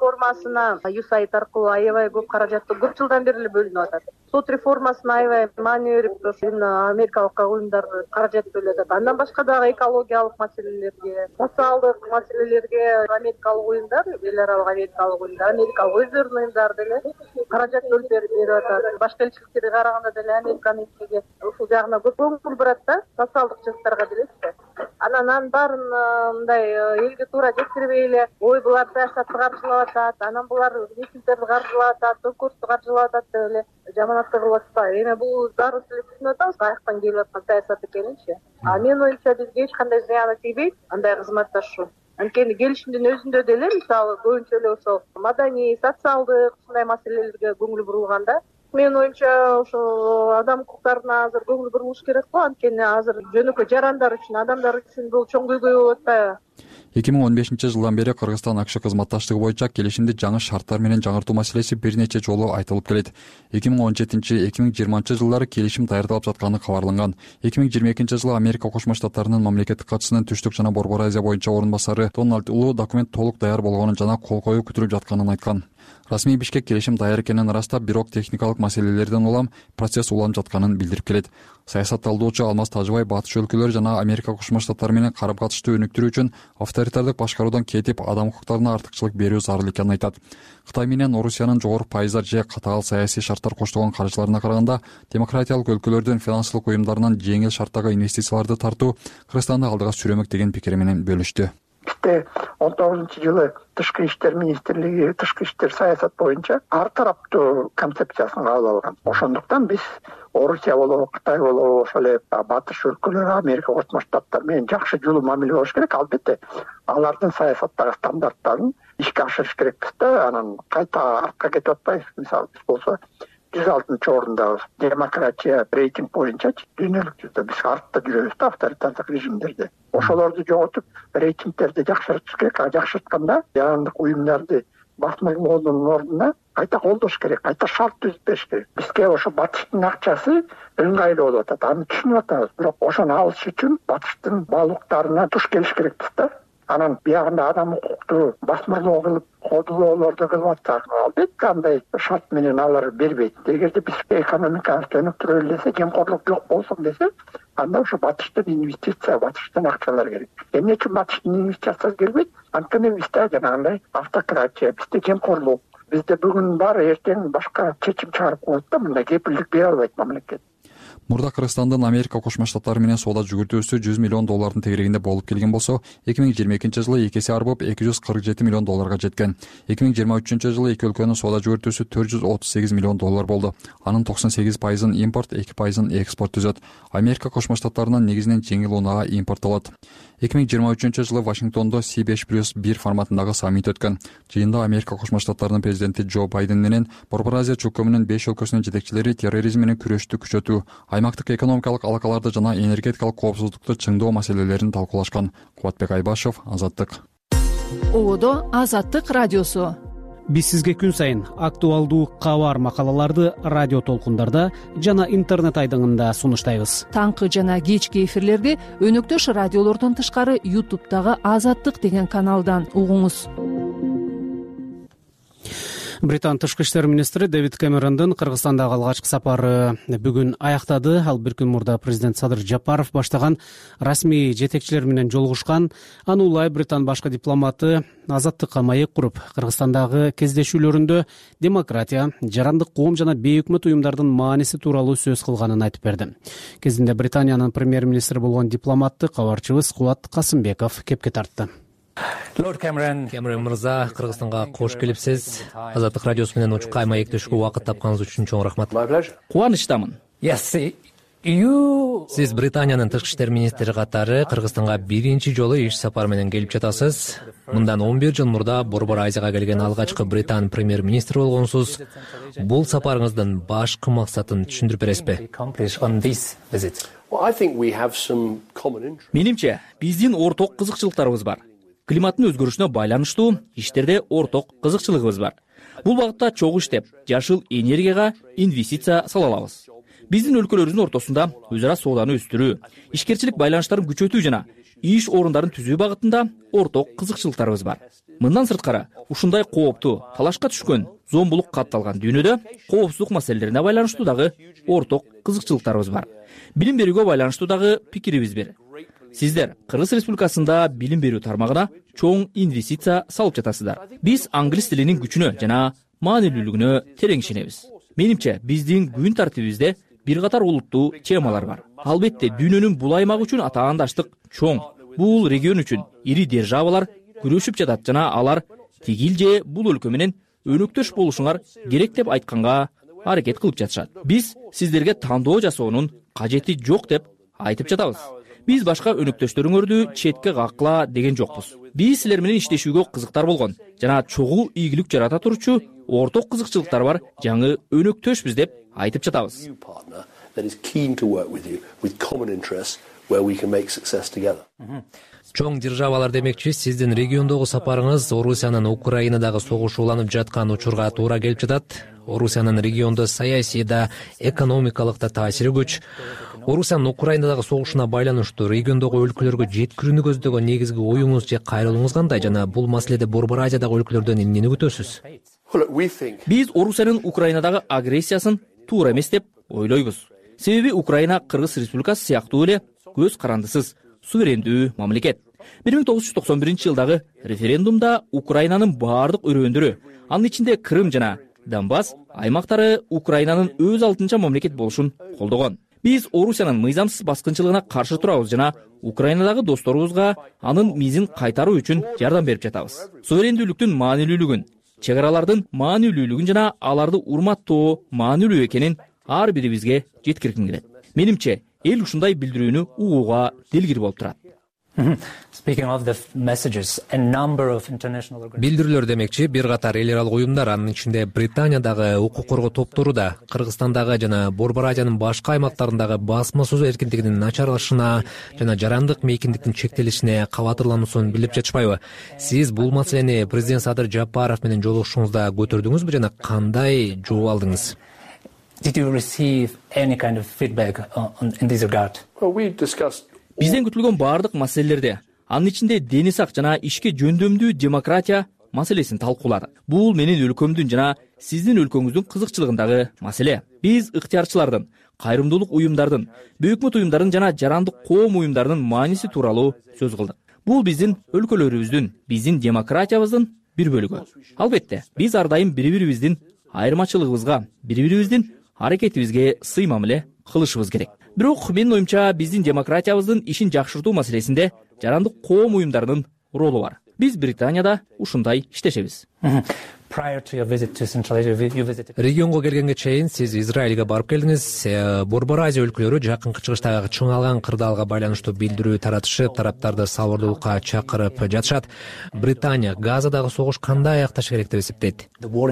реформасына юсайт аркылуу аябай көп каражатты көп жылдан бери эле бөлүнүп атат. Сот реформасына аябай маани берип америкалык уюмдар каражат бөлүп атат. Андан башка дагы экологиялык маселелерге, социалдык маселелерге америкалык уюмдар, эл аралык америкалык уюмдар, америкалык өздөрүнүн уюмдары деле каражат бөлүп берип атат. Башка элчиликтерге караганда деле Американын ичиге ушул жагына көп көңүл бурат да, социалдык жактарга делечи. Анан анын баарын мындай элге туура жеткирбей эле, ой булар саясатты каржылап атат, анан булар митингдерди каржылап атат, конкурсту каржылап атат деп эле жаманатты кылып атпайбы. Эми бул баарыбыз эле түшүнүп атабыз, каяктан келип аткан саясат экенинчи. А менин оюмча бизге эч кандай зыяны тийбейт андай кызматташуу. Анткени келишимдин өзүндө деле мисалы көбүнчө эле ошол маданий, социалдык ушундай маселелерге көңүл бурулганда, менин оюмча ошо адам укуктарына азыр көңүл бурулуш керек го. Анткени азыр жөнөкөй жарандар үчүн, адамдар үчүн бул чоң көйгөй болуп атпайбы? эки миң он бешинчи жылдан бери Кыргызстан АКШ кызматташтыгы боюнча келишимди жаңы шарттар менен жаңыртуу маселеси бир нече жолу айтылып келет. эки миң он жетинчи эки миң жыйырманчы жылдары келишим даярдалып жатканы кабарланган. эки миң жыйырма экинчи жылы Америка Кошмо Штаттарынын мамлекеттик катчысынын Түштүк жана Борбор Азия боюнча орун басары Дональд Улуу документ толук даяр болгонун жана кол коюу күтүлүп жатканын айткан. Расмий Бишкек келишим даяр экенин ырастап, бирок техникалык маселелерден улам процесс уланып жатканын билдирип келет. Саясат талдоочу Алмаз Тажыбай батыш өлкөлөр жана Америка Кошмо Штаттары менен карым-катышты өнүктүрүү үчүн авторитардык башкаруудан кетип, адам укуктарына артыкчылык берүү зарыл экенин айтат. Кытай менен Орусиянын жогору пайыздар же катаал саясий шарттар коштогон каржыларына караганда, демократиялык өлкөлөрдүн финансылык уюмдарынан жеңил шарттагы инвестицияларды тартуу Кыргызстанды алдыга сүрөмөк деген пикири менен бөлүштү. Бизде он тогузунчу жылы тышкы иштер министрлиги тышкы иштер саясат боюнча ар тараптуу концепциясын кабыл алган. Ошондуктан биз Орусия болобу, Кытай болобу, ошол эле батыш өлкөлөрү, Америка Кошмо Штаттар менен жакшы жолу мамиле болуш керек. Албетте, алардын саясаттагы стандарттарын ишке ашырыш керекпиз да, анан кайта артка кетип атпайбыз. Мисалы биз болсо жүз алтынчы орундабыз. Демократия рейтинг боюнча дүйнөлүк жүздө биз артта жүрөбүз да авторитардык режимдерде. Ошолорду жоготуп, рейтингтерди жакшыртыш керек. А жакшыртканда жаһандык уюмдарды басмырлоонун ордуна кайта колдош керек, кайта шарт түзүп бериш керек. Бизге ошо батыштын акчасы ыңгайлуу болуп атат. Аны түшүнүп атабыз, бирок ошону алыш үчүн батыштын баалуктарына туш келиш керекпиз да. Анан биягында адам укукту басмырлоо кылып, кодулоолорду кылып атсак, албетте андай шарт менен алар бербейт. Эгерде биз экономикабызды өнүктүрө элесе, жемкорлук жок болсун десе, анда ошо батыштын инвестиция, батыштын акчалар керек. Эмне үчүн батыштын инвестициясы келбейт? Анткени бизде жанагындай автократия, бизде жемкорлук, бизде бүгүн бар, эртең башка чечим чыгарып коет да, мындай кепилдик бере албайт мамлекет. Мурда Кыргызстандын Америка Кошмо Штаттары менен соода жүгүртүүсү жүз миллион доллардын тегерегинде болуп келген болсо, эки миң жыйырма экинчи жылы эки эсе арбып эки жүз кырк жети миллион долларга жеткен. эки миң жыйырма үчүнчү жылы эки өлкөнүн соода жүгүртүүсү төрт жүз отуз сегиз миллион доллар болду. Анын токсон сегиз пайызын импорт, эки пайызын экспорт түзөт. Америка Кошмо Штаттарынан негизинен жеңил унаага импорттолот. эки миң жыйырма үчүнчү жылы Вашингтондо Си беш плюс бир форматындагы саммит өткөн. Жыйында Америка Кошмо Штаттарынын президенти Джо Байден менен Борбор Азия чөлкөмүнүн беш өлкөсүнүн жетекчилери терроризм менен күрөштү күчөтүү, аймактык экономикалык алакаларды жана энергетикалык коопсуздукту чыңдоо маселелерин талкуулашкан. Кубатбек Айбашев, Азаттык. Ободо Азаттык радиосу. Биз сизге күн сайын актуалдуу кабар макалаларды радио толкундарда жана интернет айдыңында сунуштайбыз. Таңкы жана кечки эфирлерди өнөктөш радиолордон тышкары ютубтагы Азаттык деген каналдан угуңуз. Британ тышкы иштер министри Дэвид Кэмерондун Кыргызстандагы алгачкы сапары бүгүн аяктады. Ал бир күн мурда президент Садыр Жапаров баштаган расмий жетекчилер менен жолугушкан. Аны улай Британ башкы дипломаты Азаттыкка маек куруп, Кыргызстандагы кездешүүлөрүндө демократия, жарандык коом жана бейөкмөт уюмдардын мааниси тууралуу сөз кылганын айтып берди. Кезинде Британиянын премьер-министри болгон дипломатты кабарчыбыз Кубат Касымбеков кепке тартты. Лорд Кэмерон, Кэмерон мырза, Кыргызстанга кош келипсиз. Азаттык радиосу менен учукка маектешүүгө убакыт тапканыңыз үчүн чоң рахмат. Кубанычтамын. Сиз Британиянын тышкы иштер министри катары Кыргызстанга биринчи жолу иш сапар менен келип жатасыз. Мындан он бир жыл мурда Борбор Азияга келген алгачкы Британ премьер-министри болгонсуз. Бул сапарыңыздын башкы максатын түшүндүрүп бересизби? Менимче, биздин орток кызыкчылыктарыбыз бар. Климаттын өзгөрүшүнө байланыштуу иштерде орток кызыкчылыгыбыз бар. Бул багытта чогуу иштеп, жашыл энергияга инвестиция сала алабыз. биздин өлкөлөрүбүздүн ортосунда өз ара сооданы өстүрүү, ишкерчилик байланыштарын күчөтүү жана иш орундарын түзүү багытында орток кызыкчылыктарыбыз бар. Мындан сырткары, ушундай кооптуу, талашка түшкөн, зомбулук катталган дүйнөдө коопсуздук маселелерине байланыштуу дагы орток кызыкчылыктарыбыз бар. Билим берүүгө байланыштуу дагы пикирибиз бир. Сиздер Кыргыз Республикасында билим берүү тармагына чоң инвестиция салып жатасыздар. Биз англис тилинин күчүнө жана маанилүүлүгүнө терең ишенебиз. Менимче, биздин күн тартибибизде бир катар олуттуу темалар бар. Албетте, дүйнөнүн бул аймагы үчүн атаандаштык чоң. Бул регион үчүн ири державалар күрөшүп жатат жана алар тигил же бул өлкө менен өнөктөш болушуңар керек деп айтканга аракет кылып жатышат. Биз сиздерге тандоо жасоонун кажети жок деп айтып жатабыз. Биз башка өнөктөштөрүңөрдү четке каккыла деген жокпуз. Биз силер менен иштешүүгө кызыктар болгон жана чогуу ийгилик жарата турчу орток кызыкчылыктар бар жаңы өнөктөшбүз деп айтып жатабыз. Чоң державалар демекчи, сиздин региондогу сапарыңыз Орусиянын Украинадагы согуш уланып жаткан учурга туура келип жатат. Орусиянын региондо саясий да, экономикалык да таасири көч. Орусиянын Украинадагы согушуна байланыштуу региондогу өлкөлөргө жеткирүүнү көздөгөн негизги оюңуз же кайрылууңуз кандай жана бул маселеде Борбор Азиядагы өлкөлөрдөн эмнени күтөсүз? Биз Орусиянын Украинадагы агрессиясын туура эмес деп ойлойбуз. Себеби Украина Кыргыз Республикасы сыяктуу эле көз карандысыз, суверендүү мамлекет. бир миң тогуз жүз токсон биринчи жылдагы референдумда Украинанын баардык өрөөндөрү, анын ичинде Крым жана Донбасс аймактары Украинанын өз алдынча мамлекет болушун колдогон. Биз Орусиянын мыйзамсыз баскынчылыгына каршы турабыз жана Украинадагы досторубузга анын мизин кайтаруу үчүн жардам берип жатабыз. Суверендүүлүктүн маанилүүлүгүн, чек аралардын маанилүүлүгүн жана аларды урматтоо маанилүү экенин ар бирибизге жеткиргим келет. Менимче, эл ушундай билдирүүнү угууга дилгир болуп турат. Билдирүүлөр демекчи, бир катар эл аралык уюмдар, анын ичинде Британиядагы укук коргоо топтору да Кыргызстандагы жана Борбор Азиянын башка аймактарындагы басма сөз эркиндигинин начарлашына жана жарандык мейкиндиктин чектелишине кабатырлануусун билдирип жатышпайбы? Сиз бул маселени президент Садыр Жапаров менен жолугушуңузда көтөрдүңүзбү жана кандай жооп алдыңыз? Did you receive any kind of feedback on, in this regard? Well, we discussed Бизден күтүлгөн баардык маселелерде, анын ичинде дени сак жана ишке жөндөмдүү демократия маселесин талкууладык. Бул менин өлкөмдүн жана сиздин өлкөңүздүн кызыкчылыгындагы маселе. Биз ыктыярчылардын, кайрымдуулук уюмдардын, бөкмөт уюмдардын жана жарандык коом уюмдарынын мааниси тууралуу сөз кылдык. Бул биздин өлкөлөрүбүздүн, биздин демократиябыздын бир бөлүгү. Албетте, биз ар дайым бири-бирибиздин айырмачылыгыбызга, бири-бирибиздин аракетибизге сый мамиле кылышыбыз керек. Бирок менин оюмча биздин демократиябыздын ишин жакшыртуу маселесинде жарандык коом уюмдарынын ролу бар. Биз Британияда ушундай иштешебиз. Регионго келгенге чейин сиз Израилге барып келдиңиз. Борбор Азия өлкөлөрү жакынкы чыгыштагы чыңалган кырдаалга байланыштуу билдирүү таратышып, тараптарды сабырдуулукка чакырып жатышат. Британия Газадагы согуш кандай аякташы керек деп эсептейт?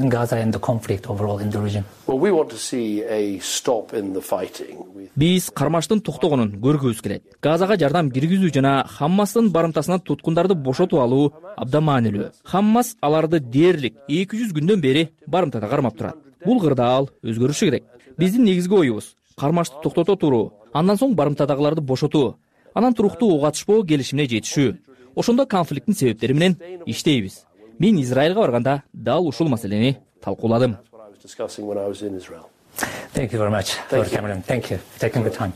Биз кармаштын токтогонун көргүбүз келет. Газага жардам киргизүү жана Хаммастын барымтасынан туткундарды бошотуп алуу абдан маанилүү. Хаммас аларды дээрлик эки жүз күндөн бери барымтада кармап турат. Бул кырдаал өзгөрүшү керек. Биздин негизги оюбуз кармашты токтото туруу, андан соң барымтадагыларды бошотуу, анан туруктуу ок атышпоо келишимине жетишүү. Ошондо конфликттин себептери менен иштейбиз. Мен Израилга барганда дал ушул маселени талкууладым. Thank you very much, Lord Cameron. Thank you for taking the time.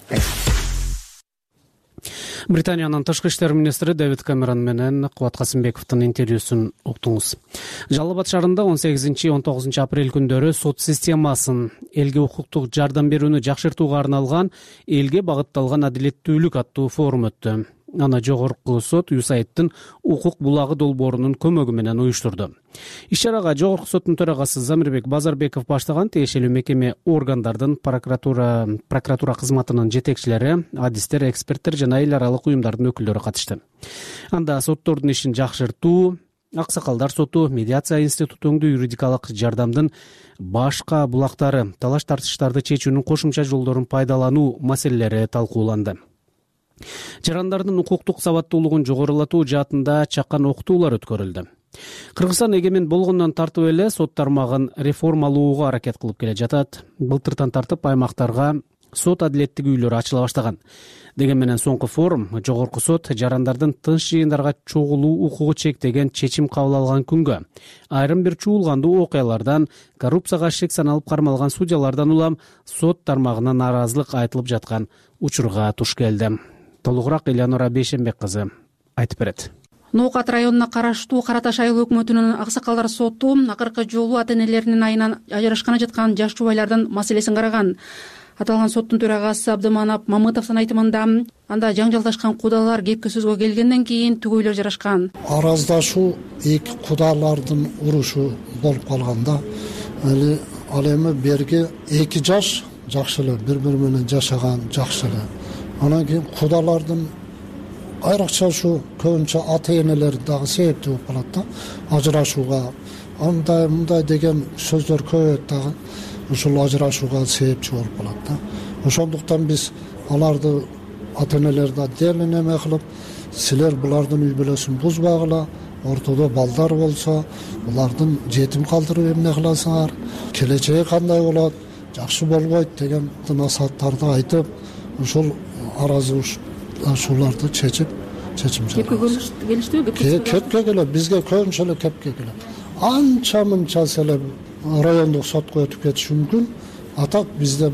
Британиянын тышкы иштер министри Дэвид Камерон менен Кубат Касымбековдун интервьюсун уктуңуз. Жалал Абад шаарында он сегизинчи он тогузунчу апрель күндөрү сот системасын, элге укуктук жардам берүүнү жакшыртууга арналган элге багытталган адилеттүүлүк аттуу форум өттү. Аны жогорку сот ЮСАИДтин укук булагы долбоорунун көмөгү менен уюштурду. Иш-чарага жогорку соттун төрагасы Замирбек Базарбеков баштаган тиешелүү мекеме органдардын, прокуратура прокуратура кызматынын жетекчилери, адистер, эксперттер жана эл аралык уюмдардын өкүлдөрү катышты. Анда соттордун ишин жакшыртуу, аксакалдар соту, медиация институту өңдүү юридикалык жардамдын башка булактары, талаш тартыштарды чечүүнүн кошумча жолдорун пайдалануу маселелери талкууланды. Жарандардын укуктук сабаттуулугун жогорулатуу жаатында чакан окутуулар өткөрүлдү. Кыргызстан эгемен болгондон тартып эле сот тармагын реформалоого аракет кылып келе жатат. Былтыртан тартып аймактарга сот адилеттик үйлөрү ачыла баштаган. Деген менен соңку форум жогорку сот жарандардын тынч жыйындарга чогулуу укугу чектеген чечим кабыл алган күнгө айрым бир чуулгандуу окуялардан, коррупцияга шек саналып кармалган судьялардан улам сот тармагына нааразылык айтылып жаткан учурга туш келди. Толугураак Элеонора Бейшенбек кызы айтып берет. Ноокат районуна караштуу Кара Таш айыл өкмөтүнүн Аксакалдар соту акыркы жолу ата энелеринин айынан ажырашканы жаткан жаш жубайлардын маселесин караган. Аталган соттун төрагасы Абдыманап Мамытовдун айтымында анда жаңжалдашкан кудалар кепке сөзгө келгенден кийин түгөйлөр жарашкан. Араздашуу эки кудалардын урушу болуп калганда эли ал эми берги эки жаш жакшы эле бири бири менен жашаган жакшы эле. Анан кийин кудалардын айрыкча ушу көбүнчө ата энелер дагы себептүү болуп калат да ажырашууга. Андай мындай деген сөздөр көп дагы ушул ажырашууга себепчи болуп калат да. Ошондуктан биз аларды ата энелерди отдельно неме кылып, силер булардын үй бүлөсүн бузбагыла, ортодо балдар болсо, булардын жетим калтырып эмне кыласыңар, келечеги кандай болот, жакшы болбойт деген насааттарды айтып, ушул аразышууларды чечип, чечим чыгарабыз. Кепке келиштүүбү? Кепке келет, бизге көбүнчө эле кепке келет. Анча мынча эле райондук сотко өтүп кетиши мүмкүн. Атак бизде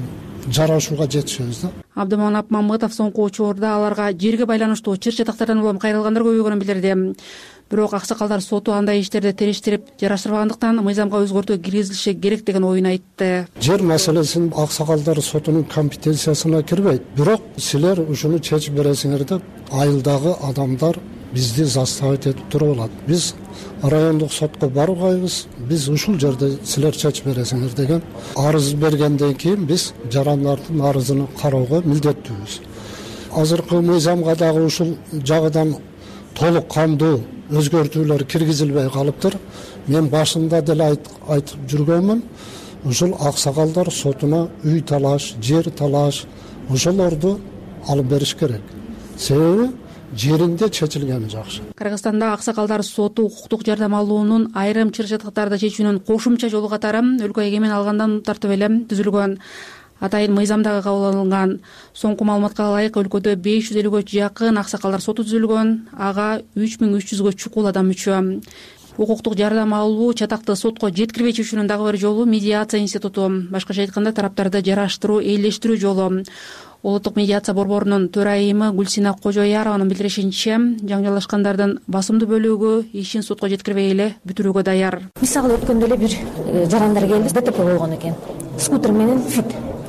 жарашууга жетишебиз да. Абдыманап Мамытов соңку учурда аларга жерге байланыштуу чыр чатактардан улам кайрылгандар көбөйгөнүн билдирди. Бирок Аксакалдар соту андай иштерди териштирип жараштырбагандыктан мыйзамга өзгөртүү киргизилиши керек деген оюн айтты. Жер маселесин Аксакалдар сотунун компетенциясына кирбейт. Бирок силер ушуну чечип бересиңер деп айылдагы адамдар бизди заставить этип туруп алат. Биз райондук сотко барбайбыз, биз ушул жерде силер чечип бересиңер деген арыз бергенден кийин биз жарандардын арызын кароого милдеттүүбүз. Азыркы мыйзамга дагы ушул жагынан толук кандуу өзгөртүүлөр киргизилбей калыптыр. Мен башында деле айтып жүргөнмүн. Ушул Аксакалдар сотуна үй талаш, жер талаш ошолорду алып бериш керек. Себеби жеринде чечилгени жакшы. Кыргызстанда Аксакалдар соту укуктук жардам алуунун айрым чыр чатактарды чечүүнүн кошумча жолу катары өлкө эгемен алгандан тартып эле түзүлгөн. Атайын мыйзамдагы кабыл алынган соңку маалыматка ылайык өлкөдө беш жүз элүүгө жакын Аксакалдар соту түзүлгөн, ага үч миң үч жүзгө чукул адам мүчө. Укуктук жардам алуу чатакты сотко жеткирбей чечүүнүн дагы бир жолу медиация институту, башкача айтканда тараптарды жараштыруу, ээлештирүү жолу. Улуттук медиация борборунун төрайымы Гүлсина Кожоярованын билдиришинче, жаңжалдашкандардын басымдуу бөлүгү ишин сотко жеткирбей эле бүтүрүүгө даяр. Мисалы өткөндө эле бир жарандар келди, ДТП болгон экен. Скутер менен фит.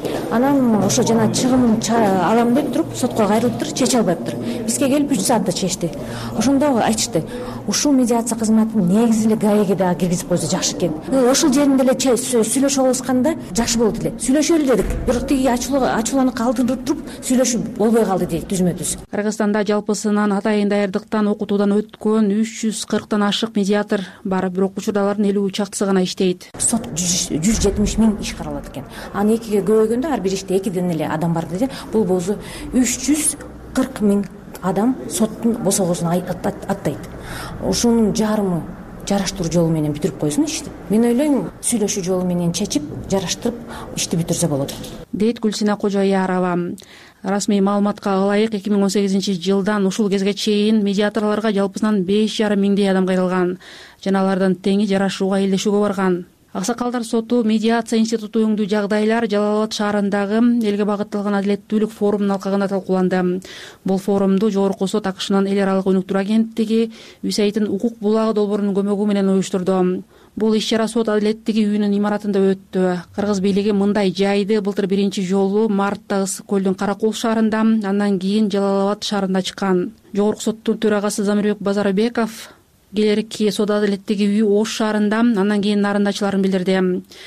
Анан ошо жана чыгымын алам деп туруп сотко кайрылыптыр, чече албайыптыр. Бизге келип үч саатта чечти. Ошондо айтышты, ушул медиация кызматын негизи эле гаеге дагы киргизип койсо жакшы экен. Ошол жеринде эле сүйлөшүп алышканда жакшы болот эле. Сүйлөшөлү дедик, бирок тиги ачууланып калтырып туруп сүйлөшүп болбой калды дейт түзмө түз. Кыргызстанда жалпысынан атайын даярдыктан, окутуудан өткөн үч жүз кырктан ашык медиатор бар, бирок учурда алардын элүү чактысы гана иштейт. Сот жүз жетимиш миң иш каралат экен. Аны экиге көбөйгөндө ар бир иште экиден эле адам бар деди. Бул болсо үч жүз кырк миң адам соттун босогосун аттайт. Ошонун жарымы жараштыруу жолу менен бүтүрүп койсун ишти. Мен ойлойм, сүйлөшүү жолу менен чечип, жараштырып ишти бүтүрсө болот. Дейт Гүлсина Кожоярова. Расмий маалыматка ылайык эки миң он сегизинчи жылдан ушул кезге чейин медиаторлорго жалпысынан беш жарым миңдей адам кайрылган. Жана алардын теңи жарашууга элдешүүгө барган. Аксакалдар соту медиация институту өңдүү жагдайлар Жалал Абад шаарындагы элге багытталган адилеттүүлүк форумунун алкагында талкууланды. Бул форумду Жогорку сот АКШнын эл аралык өнүктүрүү агенттиги үй сайттын укук булагы долбоорунун көмөгү менен уюштурду. Бул иш-чара сот адилеттиги үйүнүн имаратында өттү. Кыргыз бийлиги мындай жайды былтыр биринчи жолу мартта Ысык көлдүн Каракол шаарында, андан кийин Жалал Абад шаарында чыккан. Жогорку соттун төрагасы Замирбек Базарбеков келерки сот адилеттиги үй Ош шаарында, андан кийин нарындачыларын билдирди.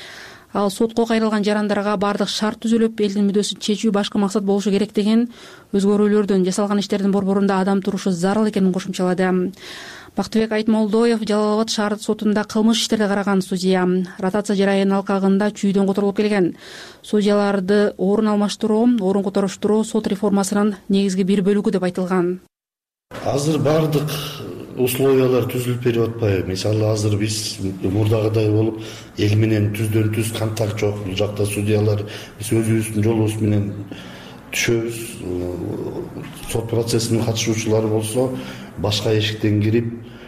Ал сотко кайрылган жарандарга бардык шарт түзүлүп, элдин мүддөсүн чечүү башкы максат болушу керек деген, өзгөрүүлөрдүн жасалган иштердин борборунда адам турушу зарыл экенин кошумчалады. Бактыбек Айтмолдоев Жалал Абад шаар сотунда кылмыш иштерди караган судья. Ротация жарайынын алкагында чүйдөн которулуп келген. Судьяларды орун алмаштыруу, орун которуштуруу сот реформасынын негизги бир бөлүгү деп айтылган. Азыр бардык условиялар түзүлүп берип атпайбы? Мисалы азыр биз мурдагыдай болуп эл менен түздөн түз контакт жок. Бул жакта судьялар биз өзүбүздүн жолубуз менен түшөбүз. Сот процессинин катышуучулары болсо башка эшиктен кирип,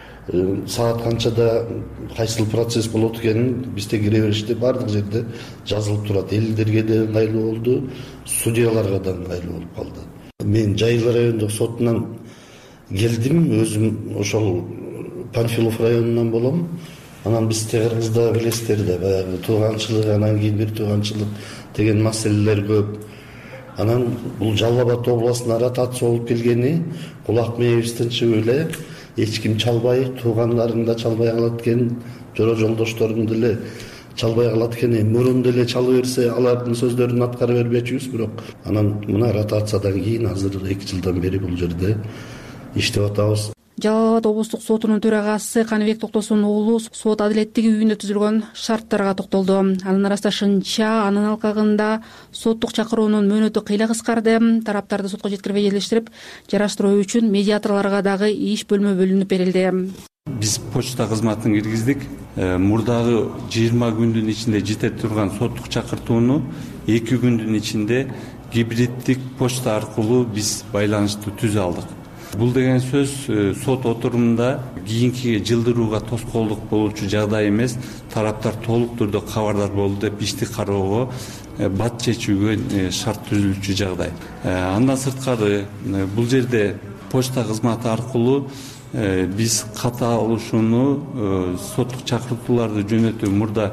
саат канчада кайсыл процесс болот экенин бизде кире беришти. Баардык жерде жазылып турат. Элдерге да ыңгайлуу болду, судьяларга да ыңгайлуу болуп калды. Мен Жайыл райондук сотунан келдим, өзүм ошол Панфилов районунан болом. Анан биз Кыргызда билесиздер да, баягы тууганчылык, анан кийин бир тууганчылык деген маселелер көп. Анан бул Жалал Абад областына ротация болуп келгени кулак мээбизден чыгып эле эч ким чалбай, туугандарың да чалбай калат экен, жора жолдошторуң деле чалбай калат экен. Мурун деле чала берсе алардын сөздөрүн аткара бербечүбүз, бирок анан мына ротациядан кийин азыр эки жылдан бери бул жерде иштеп атабыз. Жалал Абад облустук сотунун төрагасы Каныбек Токтосун уулу сот адилеттиги үйүндө түзүлгөн шарттарга токтолду. Анын ырасташынча, анын алкагында соттук чакыруунун мөөнөтү кыйла кыскарды. Тараптарды сотко жеткирбей элештирип, жараштыруу үчүн медиаторлорго дагы иш бөлмө бөлүнүп берилди. Биз почта кызматын киргиздик. Мурдагы жыйырма күндүн ичинде жете турган соттук чакыртууну эки күндүн ичинде гибриддик почта аркылуу биз байланышты түзө алдык. Бул деген сөз сот отурумунда кийинки жылдырууга тоскоолдук болуучу жагдай эмес, тараптар толук түрдө кабардар болду деп ишти кароого бат чечүүгө шарт түзүлчү жагдай. Андан сырткары бул жерде почта кызматы аркылуу биз катталышууну, соттук чакыртууларды жөнөтүү мурда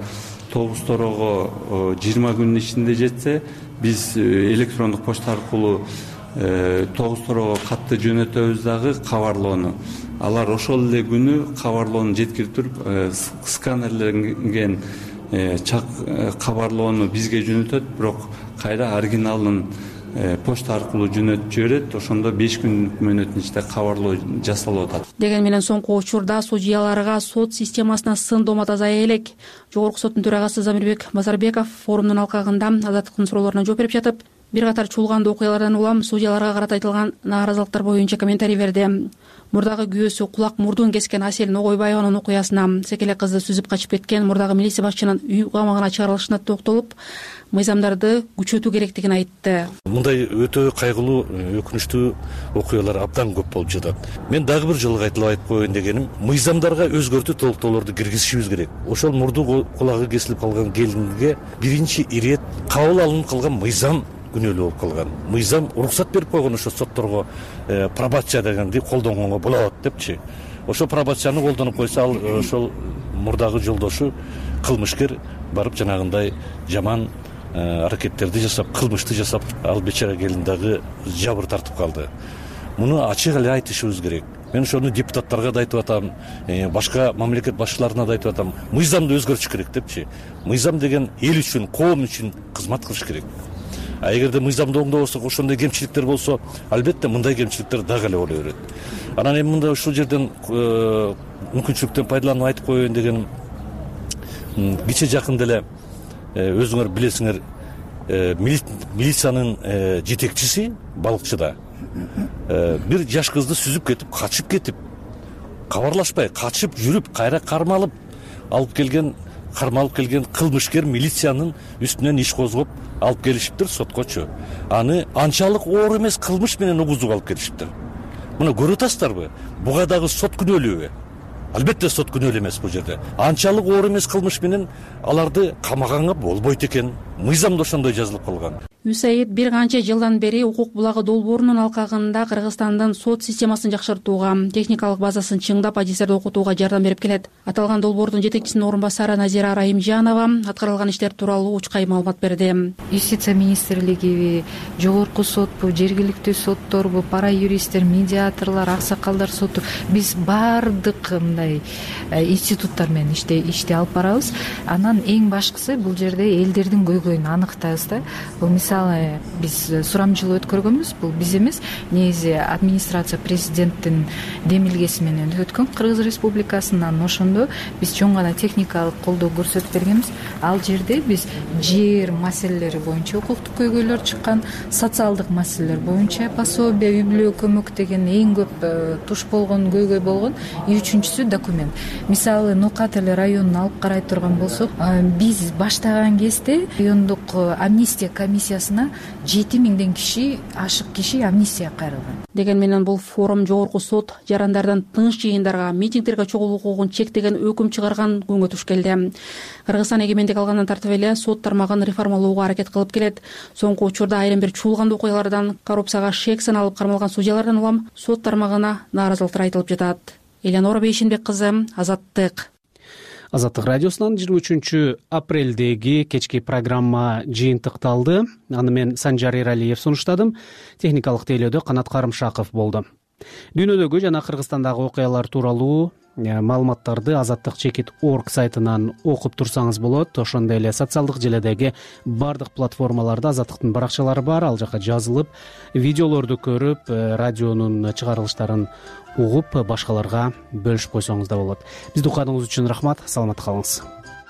тогуз-торого жыйырма күндүн ичинде жетсе, биз электрондук почта аркылуу тогуз-торого катты жөнөтөбүз дагы кабарлоону. Алар ошол эле күнү кабарлоону жеткирип туруп, сканерленген чак кабарлоону бизге жөнөтөт, бирок кайра оригиналын почта аркылуу жөнөтүп жиберет. Ошондо беш күндүк мөөнөттүн ичинде кабарлоо жасалып атат. Деген менен соңку учурда судьяларга сот системасына сындомо азая элек. Жогорку соттун төрагасы Замирбек Базарбеков форумдун алкагында азаттыктын суроолоруна жооп берип жатып, бир катар чуулгандуу окуялардан улам судьяларга карата айтылган нааразылыктар боюнча комментарий берди. Мурдагы күйөөсү кулак мурдун кескен Асель Ногойбаеванын окуясына, секелек кызды сүзүп качып кеткен мурдагы милиция башчынын үй камагына чыгарылышына токтолуп, мыйзамдарды күчөтүү керектигин айтты. Мындай өтө кайгылуу, өкүнүчтүү окуялар абдан көп болуп жатат. Мен дагы бир жолу кайталап айтып коеюн дегеним, мыйзамдарга өзгөртүү толуктоолорду киргизишибиз керек. Ошол мурду кулагы кесилип калган келинге биринчи ирет кабыл алынып калган мыйзам күнөөлүү болуп калган. Мыйзам уруксат берип койгон ошо сотторго пробация дегенди колдонгонго болот депчи. Ошо пробацияны колдонуп койсо, ал ошол мурдагы жолдошу кылмышкер барып жанагындай жаман аракеттерди жасап, кылмышты жасап, ал бечара келин дагы жабыр тартып калды. Муну ачык эле айтышыбыз керек. Мен ошону депутаттарга да айтып атам, башка мамлекет башчыларына да айтып атам. Мыйзамды өзгөртүш керек депчи. Мыйзам деген эл үчүн, коом үчүн кызмат кылыш керек. А эгерде мыйзамды оңдобосок, ошондой кемчиликтер болсо, албетте мындай кемчиликтер дагы эле боло берет. Анан эми мындай ушул жерден мүмкүнчүлүктөн пайдаланып айтып коеюн дегеним, кече жакын деле өзүңөр билесиңер, милициянын жетекчиси балыкчыда бир жаш кызды сүзүп кетип, качып кетип, кабарлашпай, качып жүрүп, кайра кармалып алып келген кармалып келген кылмышкер милициянын үстүнөн иш козгоп алып келишиптир соткочу. Аны анчалык оор эмес кылмыш менен угузуп алып келишиптир. Муну көрүп атасыздарбы? Буга дагы сот күнөөлүүбү? Албетте сот күнөөлүү эмес бул жерде. Анчалык оор эмес кылмыш менен аларды камаганга болбойт экен. Мыйзамда ошондой жазылып калган. Үсаид бир канча жылдан бери укук булагы долбоорунун алкагында Кыргызстандын сот системасын жакшыртууга, техникалык базасын чыңдап, адистерди окутууга жардам берип келет. Аталган долбоордун жетекчисинин орун басары Назира Райымжанова аткарылган иштер тууралуу учкай маалымат берди. Юстиция министрлиги, жогорку сотпу, жергиликтүү сотторбу, пара юристтер, медиаторлор, аксакалдар соту, биз баардык мындай институттар менен иштей алып барабыз. Анан эң башкысы бул жерде элдердин көйгөйүн аныктайбыз да. Бул мисалы биз сурамжылоо өткөргөнбүз, бул биз эмес, негизи администрация президенттин демилгеси менен өткөн Кыргыз Республикасынан. Ошондо биз чоң гана техникалык колдоо көрсөтүп бергенбиз. Ал жерде биз жер маселелери боюнча укуктук көйгөйлөр чыккан, социалдык маселелер боюнча пособие, үй бүлө көмөк деген эң көп туш болгон, көйгөй болгон. И үчүнчүсү документ. Мисалы Нокат эле районун алып карай турган болсок, биз баштаган кезде райондук амнистия комиссиясына жети миңден киши, ашык киши амнистия кайрылган. Деген менен бул форум жогорку сот жарандардан тыныч жыйындарга, митингдерге чогулуу укугун чектеген өкүм чыгарган күнгө туш келди. Кыргызстан эгемендик алгандан тартып эле сот тармагын реформалоого аракет кылып келет. Соңку учурда айрым бир чуулган окуялардан, коррупцияга шек саналып кармалган судьялардан улам сот тармагына нааразылыктар айтылып жатат. Элеонора Бейшенбек кызы, Азаттык. Азаттык радиосунан жыйырма үчүнчү апрелдеги кечки программа жыйынтыкталды. Аны мен Санжар Эралиев сунуштадым. Техникалык тейлөөдө Канат Карымшаков болду. Дүйнөдөгү жана Кыргызстандагы окуялар тууралуу маалыматтарды Азаттык чекит точка орг сайтынан окуп турсаңыз болот. Ошондой эле социалдык желедеги бардык платформаларда Азаттыктын баракчалары бар. Ал жака жазылып, видеолорду көрүп, радионун чыгарылыштарын угуп, башкаларга бөлүшүп койсоңуз да болот. Бизди укканыңыз үчүн рахмат. Саламатта калыңыз.